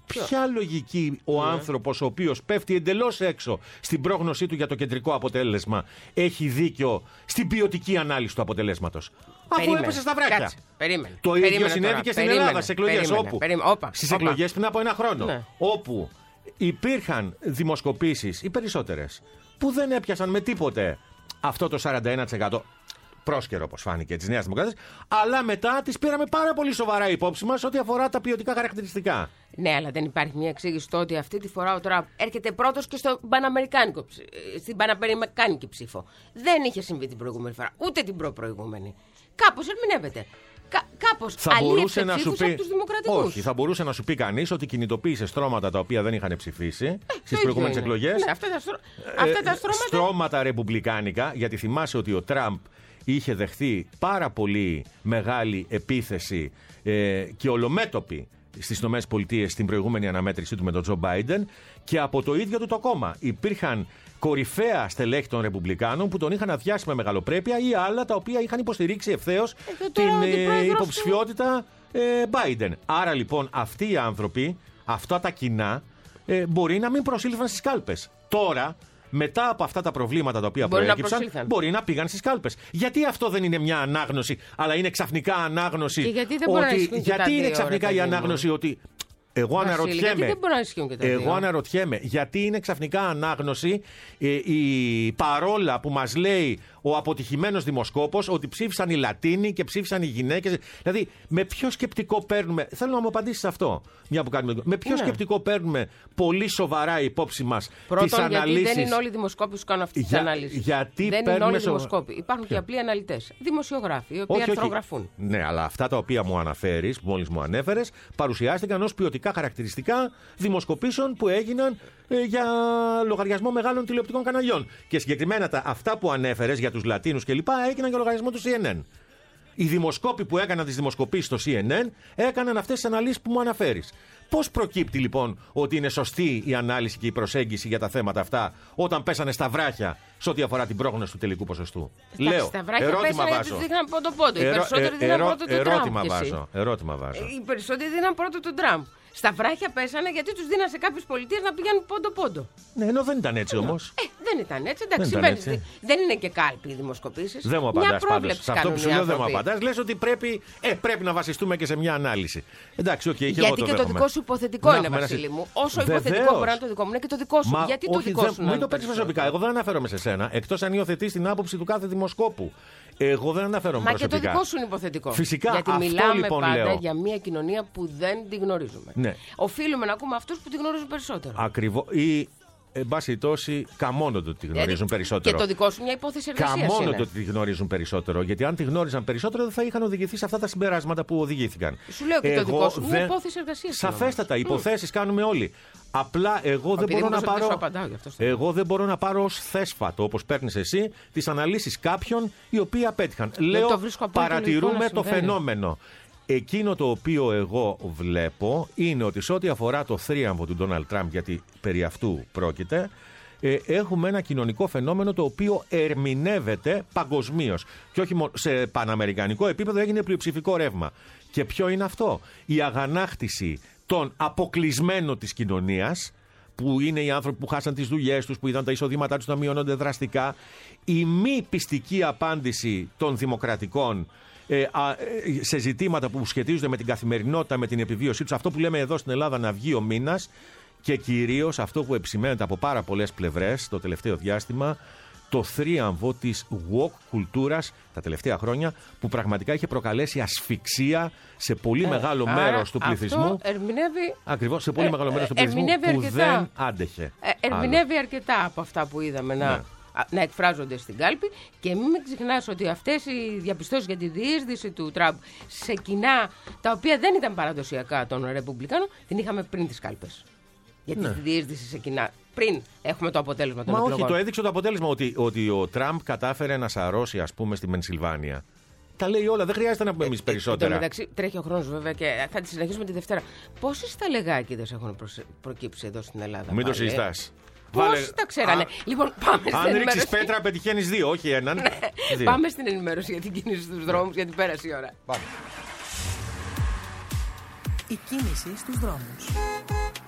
Ποια λογική ο ναι. άνθρωπος ο οποίος πέφτει εντελώς έξω στην πρόγνωσή του για το κεντρικό αποτέλεσμα έχει δίκιο στην ποιοτική ανάλυση του αποτελέσματος? Αφού έπεσε στα βράχια. Κάτσε, περίμενε. Το περίμενε ίδιο συνέβη τώρα. και στην περίμενε, Ελλάδα στις εκλογές. Όπου στις εκλογές πριν από ένα χρόνο. Ναι. Όπου υπήρχαν δημοσκοπήσεις, οι περισσότερες, που δεν έπιασαν με τίποτε αυτό το σαράντα ένα τοις εκατό. Πρόσκαιρο, όπως φάνηκε, της Νέας Δημοκρατίας, αλλά μετά τις πήραμε πάρα πολύ σοβαρά υπόψη μας ό,τι αφορά τα ποιοτικά χαρακτηριστικά. Ναι, αλλά δεν υπάρχει μια εξήγηση στο ότι αυτή τη φορά ο Τραμπ έρχεται πρώτος και στο παναμερικάνικο, στην παναμερικάνικη ψήφο. Δεν είχε συμβεί την προηγούμενη φορά, ούτε την προ-προηγούμενη. Κάπως ερμηνεύεται. Κα, κάπως θα μπορούσε να σου πει. Από τους δημοκρατικούς. Όχι, θα μπορούσε να σου πει κανείς ότι κινητοποίησε στρώματα τα οποία δεν είχαν ψηφίσει ε, στις προηγούμενες εκλογές. Ναι, αυτά τα, στρώ... ε, αυτά τα στρώματα. Στρώματα ρεπουμπλικάνικα, γιατί θυμάσαι ότι ο Τραμπ είχε δεχθεί πάρα πολύ μεγάλη επίθεση ε, και ολομέτωπη στις ΗΠΑ στην προηγούμενη αναμέτρησή του με τον Τζο Μπάιντεν και από το ίδιο του το κόμμα. Υπήρχαν κορυφαία στελέχη των Ρεπουμπλικάνων που τον είχαν αδειάσει με μεγαλοπρέπεια ή άλλα τα οποία είχαν υποστηρίξει ευθέως ε, την ε, υποψηφιότητα Μπάιντεν. Ε, Άρα λοιπόν αυτοί οι άνθρωποι, αυτά τα κοινά, ε, μπορεί να μην προσήλθαν στις κάλπες. Τώρα, μετά από αυτά τα προβλήματα τα οποία μπορεί προέκυψαν, να μπορεί να πήγαν στις κάλπες. Γιατί αυτό δεν είναι μια ανάγνωση, αλλά είναι ξαφνικά ανάγνωση. Και γιατί δεν μπορεί ότι, να ισχύουν γιατί είναι ξαφνικά η ώρα, ανάγνωση ότι. Εγώ Βασίλη, αναρωτιέμαι. γιατί δεν μπορεί να ισχύουν και τα εγώ δύο. αναρωτιέμαι γιατί είναι ξαφνικά ανάγνωση ε, η παρόλα που μας λέει ο αποτυχημένος δημοσκόπος ότι ψήφισαν οι Λατίνοι και ψήφισαν οι γυναίκες. Δηλαδή, με ποιο σκεπτικό παίρνουμε. Θέλω να μου απαντήσεις αυτό. Μια που κάνουμε, με ποιο ναι. σκεπτικό παίρνουμε πολύ σοβαρά υπόψη μας τις αναλύσεις. Γιατί δεν είναι όλοι οι δημοσκόποι που κάνουν αυτές τις αναλύσεις. Γιατί δεν είναι όλοι οι σο... δημοσκόποι. Υπάρχουν και απλοί αναλυτές. Δημοσιογράφοι, οι οποίοι όχι, αρθρογραφούν. Όχι. Ναι, αλλά αυτά τα οποία μου αναφέρεις, μόλις μου ανέφερες, παρουσιάστηκαν ως ποιοτικά χαρακτηριστικά δημοσκοπήσεων που έγιναν ε, για λογαριασμό μεγάλων τηλεοπτικών καναλιών. Και συγκεκριμένα τα, αυτά που ανέφερες για τους Λατίνους κλπ. Έγιναν για λογαριασμό του Σι Εν Εν. Οι δημοσκόποι που έκαναν τις δημοσκοπήσεις στο Σι Εν Εν έκαναν αυτές τις αναλύσεις που μου αναφέρεις. Πώς προκύπτει λοιπόν ότι είναι σωστή η ανάλυση και η προσέγγιση για τα θέματα αυτά όταν πέσανε στα βράχια σε ό,τι αφορά την πρόγνωση του τελικού ποσοστού? Εντάξει, Λέω, στα βράχια ερώτημα πέσανε βάζω. γιατί δείχναν πόντο-πόντο. Οι περισσότεροι δίναν πρώτο τον ερώτημα Τραμπ. Βάζω, ερώτημα βάζω. Οι περισσότεροι δίναν πρώτο τον Τραμπ. Στα βράχια πέσανε γιατί τους δίναν σε κάποιες πολιτείες να πηγαίνουν πόντο-πόντο. Ναι, ενώ δεν ήταν έτσι όμως. Ε, δεν ήταν έτσι. Εντάξει, δεν, ήταν έτσι. δεν είναι και κάλποι οι δημοσκοπήσεις. Δεν μου απαντάς πάντως. Σε αυτό που σου λέω δεν μου απαντάς. Λες ότι πρέπει, ε, πρέπει να βασιστούμε και σε μια ανάλυση. Εντάξει, οκ, okay, γιατί εγώ το και δέχομαι. το δικό σου υποθετικό να, είναι, Βασίλη μου. Όσο Βεβαίως. υποθετικό μπορεί να είναι το δικό μου, είναι και το δικό σου. Μα, γιατί όχι, το δικό δεν, σου μην να το παίρνεις προσωπικά. Εγώ δεν αναφέρομαι σε σένα, εκτός αν υιοθετείς την άποψη του κάθε δημοσκόπου. Εγώ δεν αναφέρομαι Μα προσωπικά. Μα και το δικό σου είναι υποθετικό. Φυσικά, γιατί αυτό μιλάμε λοιπόν πάντα λέω. για μια κοινωνία που δεν τη γνωρίζουμε. Ναι. Οφείλουμε να ακούμε αυτούς που τη γνωρίζουν περισσότερο. Ακριβώς. Ή, εν πάση τόση, καμώνονται ότι τη γνωρίζουν γιατί περισσότερο. Και το δικό σου μια υπόθεση εργασίας. Καμώνονται ότι τη γνωρίζουν περισσότερο. Γιατί αν τη γνώριζαν περισσότερο, δεν θα είχαν οδηγηθεί σε αυτά τα συμπεράσματα που οδηγήθηκαν. Σου λέω και εγώ το δικό σου. δεν... Μια υπόθεση εργασίας. Σαφέστατα, υποθέσεις mm. κάνουμε όλοι. Απλά εγώ δεν, μπορώ να πάρω, απαντάω, εγώ δεν μπορώ να πάρω ως θέσφατο, όπως παίρνεις εσύ, τις αναλύσεις κάποιων οι οποίοι απέτυχαν. Λέω, παρατηρούμε το φαινόμενο. Εκείνο το οποίο εγώ βλέπω είναι ότι σε ό,τι αφορά το θρίαμβο του Ντόναλντ Τραμπ, γιατί περί αυτού πρόκειται, ε, έχουμε ένα κοινωνικό φαινόμενο το οποίο ερμηνεύεται παγκοσμίως. Και όχι μόνο σε παναμερικανικό επίπεδο έγινε πλειοψηφικό ρεύμα. Και ποιο είναι αυτό? Η αγανάκτηση των αποκλεισμένων της κοινωνίας, που είναι οι άνθρωποι που χάσαν τις δουλειές τους, που είδαν τα εισοδήματά τους να μειώνονται δραστικά. Η μη πιστική απάντηση των δημοκρατικών ε, α, σε ζητήματα που σχετίζονται με την καθημερινότητα, με την επιβίωσή τους. Αυτό που λέμε εδώ στην Ελλάδα να βγει ο μήνας. Και κυρίως αυτό που επισημαίνεται από πάρα πολλές πλευρές το τελευταίο διάστημα, το θρίαμβο της woke κουλτούρας τα τελευταία χρόνια, που πραγματικά είχε προκαλέσει ασφυξία σε πολύ ε, μεγάλο άρα, μέρος του πληθυσμού. Αυτό ερμηνεύει, ακριβώς, σε πολύ ε, μεγάλο μέρος του πληθυσμού που δεν άντεχε. Ε, ερμηνεύει αρκετά από αυτά που είδαμε να, ναι. να εκφράζονται στην κάλπη. Και μην ξεχνάς ότι αυτές οι διαπιστώσεις για τη διείσδυση του Τραμπ σε κοινά τα οποία δεν ήταν παραδοσιακά των Ρεπουμπλικάνων, την είχαμε πριν τις κάλπες. Για τη ναι. διείσδυση σε κοινά. Πριν έχουμε το αποτέλεσμα των Μα εκλογών. Όχι, το έδειξε το αποτέλεσμα ότι, ότι ο Τραμπ κατάφερε να σαρώσει, ας πούμε, στη Πενσιλβάνια. Τα λέει όλα, δεν χρειάζεται να πούμε εμείς περισσότερα. Εν τω μεταξύ, τρέχει ο χρόνος βέβαια και θα τη συνεχίσουμε τη Δευτέρα. Πόσες ταλεγάκηδες έχουν προκύψει εδώ στην Ελλάδα? Μην το συζητάς. Πόσοι τα ξέρανε. Α, λοιπόν, πάμε στην αν ενημέρωση. ρίξεις πέτρα, πετυχαίνεις δύο, όχι έναν. δύο. Πάμε στην ενημέρωση για την κίνηση στους δρόμους, γιατί πέρασε η ώρα. Πάμε. Η κίνηση στους δρόμους.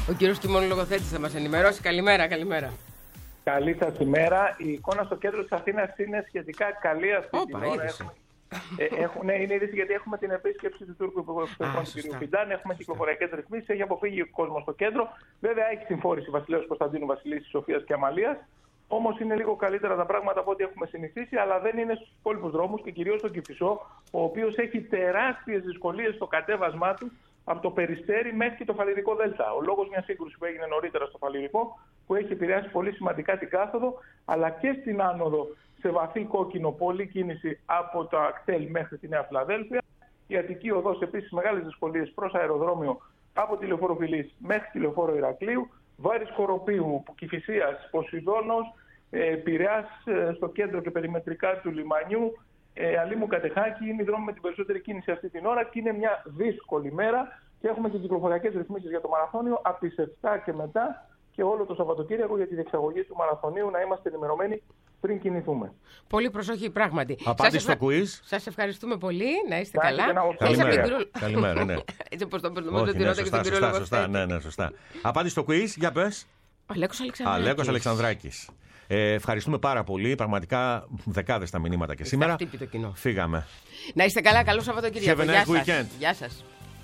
Ο κύριος Κιμών λογοθέτης θα μας ενημερώσει. Καλημέρα, καλημέρα. Καλή σας ημέρα. Η εικόνα στο κέντρο της Αθήνας είναι σχετικά καλή αυτή την ώρα. Έχουμε, ε, έχουν, είναι είδηση γιατί έχουμε την επίσκεψη του Τούρκου Υπουργού Εξωτερικών κ. Φιντάν. Έχουμε κυκλοφοριακές ρυθμίσεις. Έχει αποφύγει ο κόσμος στο κέντρο. Βέβαια έχει συμφόρηση Βασιλέως Κωνσταντίνου, Βασιλίσσης, Σοφίας και Αμαλίας. Όμως είναι λίγο καλύτερα τα πράγματα από ό,τι έχουμε συνηθίσει, αλλά δεν είναι στους υπόλοιπους δρόμους και κυρίως στον Κηφισό, ο οποίος έχει τεράστιες δυσκολίες στο κατέβασμά του από το Περιστέρι μέχρι και το Φαλιρικό Δέλτα. Ο λόγος μια σύγκρουση που έγινε νωρίτερα στο Φαλιρικό, που έχει επηρεάσει πολύ σημαντικά την κάθοδο, αλλά και στην άνοδο σε βαθύ κόκκινο, πολλή κίνηση από το Ακτέλ μέχρι τη Νέα Φιλαδέλφια. Η Αττική Οδός επίσης μεγάλες δυσκολίες προς αεροδρόμιο από τη Λεωφόρο Φιλής μέχρι τη Λεωφόρο Ηρακλείου. Βάρης Κοροπίου, Κηφισίας, Ποσειδώνος, ε, Πειραιάς ε, στο κέντρο και περιμετρικά του λιμανιού, ε, Αλήμου Κατεχάκη είναι οι δρόμοι με την περισσότερη κίνηση αυτή την ώρα και είναι μια δύσκολη μέρα και έχουμε και κυκλοφοριακές ρυθμίσεις για το μαραθώνιο από τις επτά και μετά και όλο το Σαββατοκύριακο για τη διεξαγωγή του μαραθωνίου να είμαστε ενημερωμένοι πριν κινηθούμε. Πολύ προσοχή, πράγματι. Απάντηση στο quiz. Σας ευχαριστούμε πολύ. Να είστε Να καλά. Καλημέρα. Καλημέρα. Καλημέρα, ναι. Έτσι όπως το παίρνουμε Όχι, τον ναι, τυρότα και σωστά, τον σωστά, πυρόλογο. σωστά, ναι, ναι, σωστά. Απάντηση στο quiz, για πες. Αλέκος Αλεξανδράκης. Αλέκος Αλεξανδράκης. Ε, ευχαριστούμε πάρα πολύ. Πραγματικά δεκάδες τα μηνύματα και σήμερα. Χτύπη το κοινό. Φύγαμε. Να είστε καλά. Καλό Σαββατοκύριακο. Have a Γεια nice σας. weekend. Γεια σας.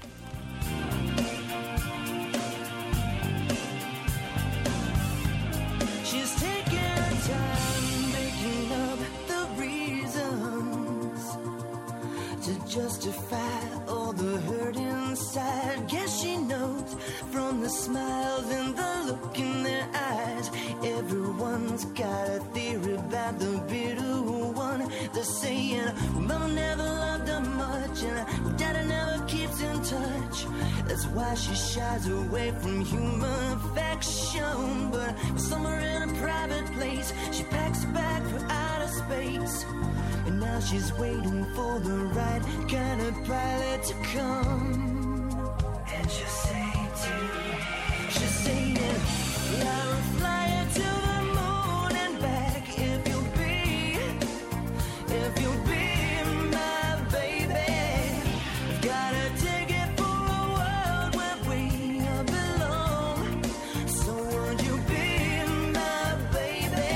Justify all the hurt inside. Guess she knows from the smiles and the look in their eyes. Everyone's got a theory about the bitter one. They're saying, well, Mama never loved her much, and Daddy never keeps in touch. That's why she shies away from human affection. But somewhere in a private place, she packs a bag for outer space. And now she's waiting for the right kind of pilot to come. And she'll say to, she'll say that I'll fly her to the moon and back if you'll be, if you'll be my baby. Got a ticket for a world where we belong. So would you be my baby?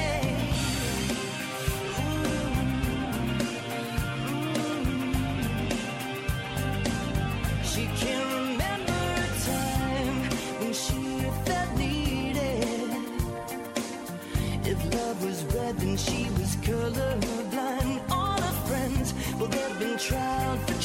She can't remember a time when she felt needed. If love was red, then she was colorblind. All her friends, well, they've been tried for